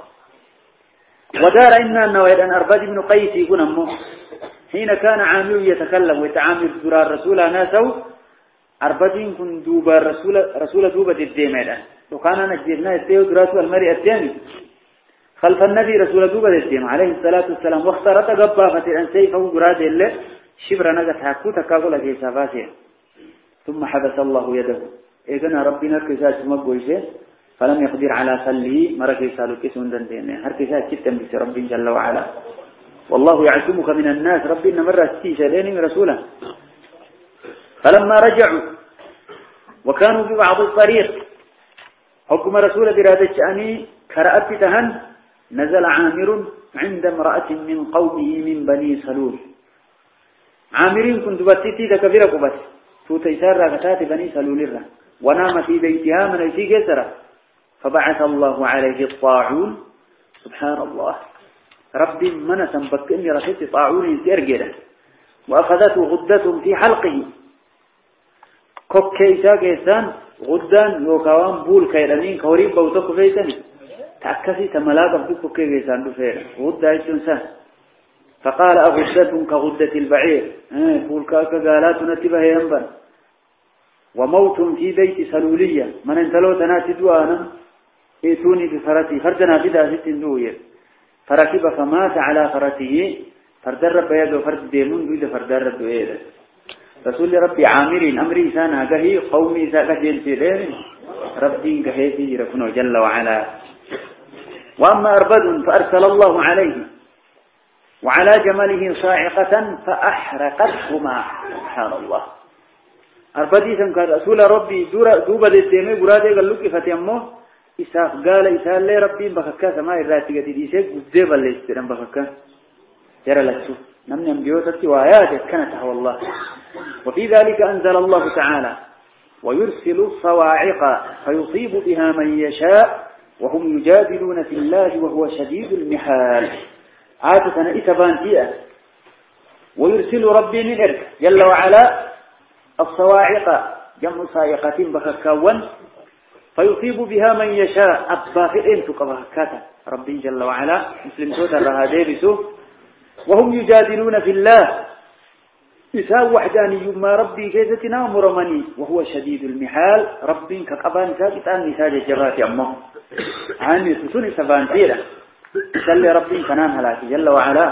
ودار إنه أن أربد بن قيس يكون أمه حين كان عامر يتكلم ويتعامل درار رسول ناسه أربدين كن دوبا رسول دوبة الديمة وكان نجدنا التيو دراسو المرء الثاني خلف النبي رسول دوبة الديمة عليه الصلاة والسلام واخترت قبافة أن سيفه قراد الله شبرا نقت حكو تكاغل في سفاسه ثم حبس الله يده إذن ربنا كساس مقويسه فلم يقدر على سله مركي سالو كسون دندين هر كساس كتن بس رب جل وعلا والله يعصمك من الناس ربنا مرة ستيشة لين رسوله فلما رجعوا وكانوا ببعض الطريق حكم رسول برادة أني كرأت تهن نزل عامر عند امرأة من قومه من بني سلول عامرين كنت باتيتي تكبير قبس توتيسار راكتات بني سلول الرا ونام في بيتها من ايتي كسرة فبعث الله عليه الطاعون سبحان الله ربي من سنبك إني رخيت طاعون يترجل وأخذته غدة في حلقه كوكيسا كيسان غدان يوكاوان بول كيرانين كوريب بوتوك فيتني تأكسي تملاك في كوكيسان بفير غدة يتنسان فقال أغدة كغدة البعير بول كاكا قالات نتبه ينبن وموت في بيت سلولية من انتلو تناتدوا أنا ائتوني بفرتي فردنا بدا ست دوية فركب فمات على فرته فردرب يده فرد ديمون بيد فردرب يده رسول ربي عامرين أمري سانا قهي قومي ساقهين في غير ربي قهيتي ركنه جل وعلا وأما أربد فأرسل الله عليه وعلى جمله صاعقة فأحرقتهما سبحان الله أربدي سنكر رسول ربي دوبة الدمي برادة قال لك فتيمه إساق قال إساق لي ربي بخكا سماء الراتي قد إساق قدب اللي استرم بخكا جرى لكسو نمن ينبيوتك وآياتك كانتها والله وفي ذلك أنزل الله تعالى ويرسل الصواعق فيصيب بها من يشاء وهم يجادلون في الله وهو شديد المحال عادة إتبانتية ويرسل ربي من إرك جل وعلا الصواعق جمع صاعقة بخكاون فيصيب بها من يشاء أبافئين تقبهكاتا ربي جل وعلا مسلم سودا رهادي بسوه وهم يجادلون في الله إساء وحداني ما ربي كيزتنا مرمني وهو شديد المحال ربي كقبان ساكتان نساج الجرات أمه عني سسوني سبانتيرا سل ربي فنان هلاكي جل وعلا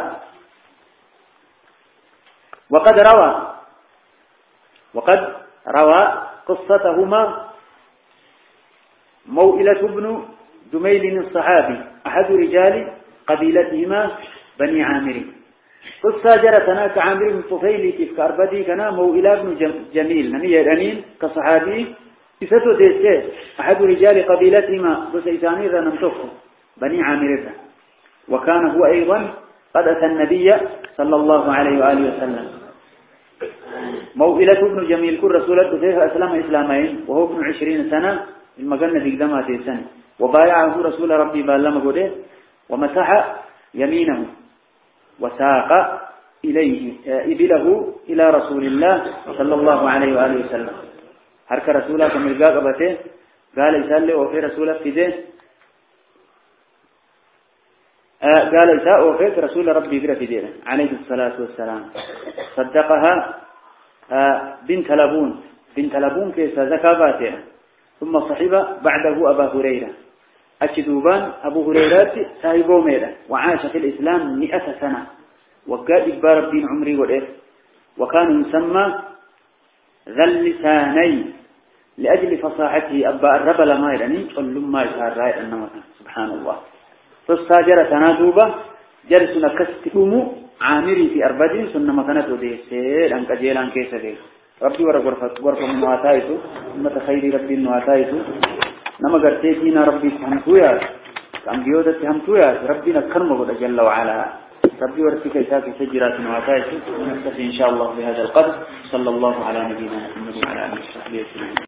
وقد روى قصتهما موئلة بن جميل الصحابي أحد رجال قبيلتهما بني عامر قصة جرتنا كعامر بن طفيل كيف كأربدي كنا موئلة بن جميل نمي يدنين كصحابي كيفتو ديسته أحد رجال قبيلتهما بسيطاني ذا نمتخه بني عامر ذا وكان هو أيضا قد أتى النبي صلى الله عليه وآله وسلم موئلة بن جميل كل رسولة كيف أسلم إسلامين وهو ابن 20 سنة المجنة قدامات سنة وبايعه رسول ربي بالله قده ومسح يمينه وساق إليه إبله إلى رسول الله صلى الله عليه وآله وسلم حرك رسوله كملقاء قبته قال يسأل وفي رسوله في ده قال إساء وفي رسول ربي قرأ في دينه عليه الصلاة والسلام صدقها بنت لبون كيسا زكاباتها ثم صحب بعده أبا هريرة أشدوبان أبو هريرة صاحبه ميرا وعاش في الإسلام 100 سنة وقال إكبار الدين عمري والإف وكان يسمى ذا اللسانين لأجل فصاحته أبا الرب لما يرني قل ما يسار رأي النمط سبحان الله فاستاجر تنادوبة جرسنا كستئمو عامري في أربدين سنة مكانته دي سير أنك جيلان كيسا دي ربي ورق من واتايته أمة خير ربي نواتايته نما قرتينا ربي سهمتويا كأنبيودا سهمتويا ربي نكرمه جل وعلا ربي ورسك إساك سجرات نواتايته ونكتفي إن شاء الله بهذا القدر صلى الله على نبينا محمد وعلى آله وصحبه وسلم.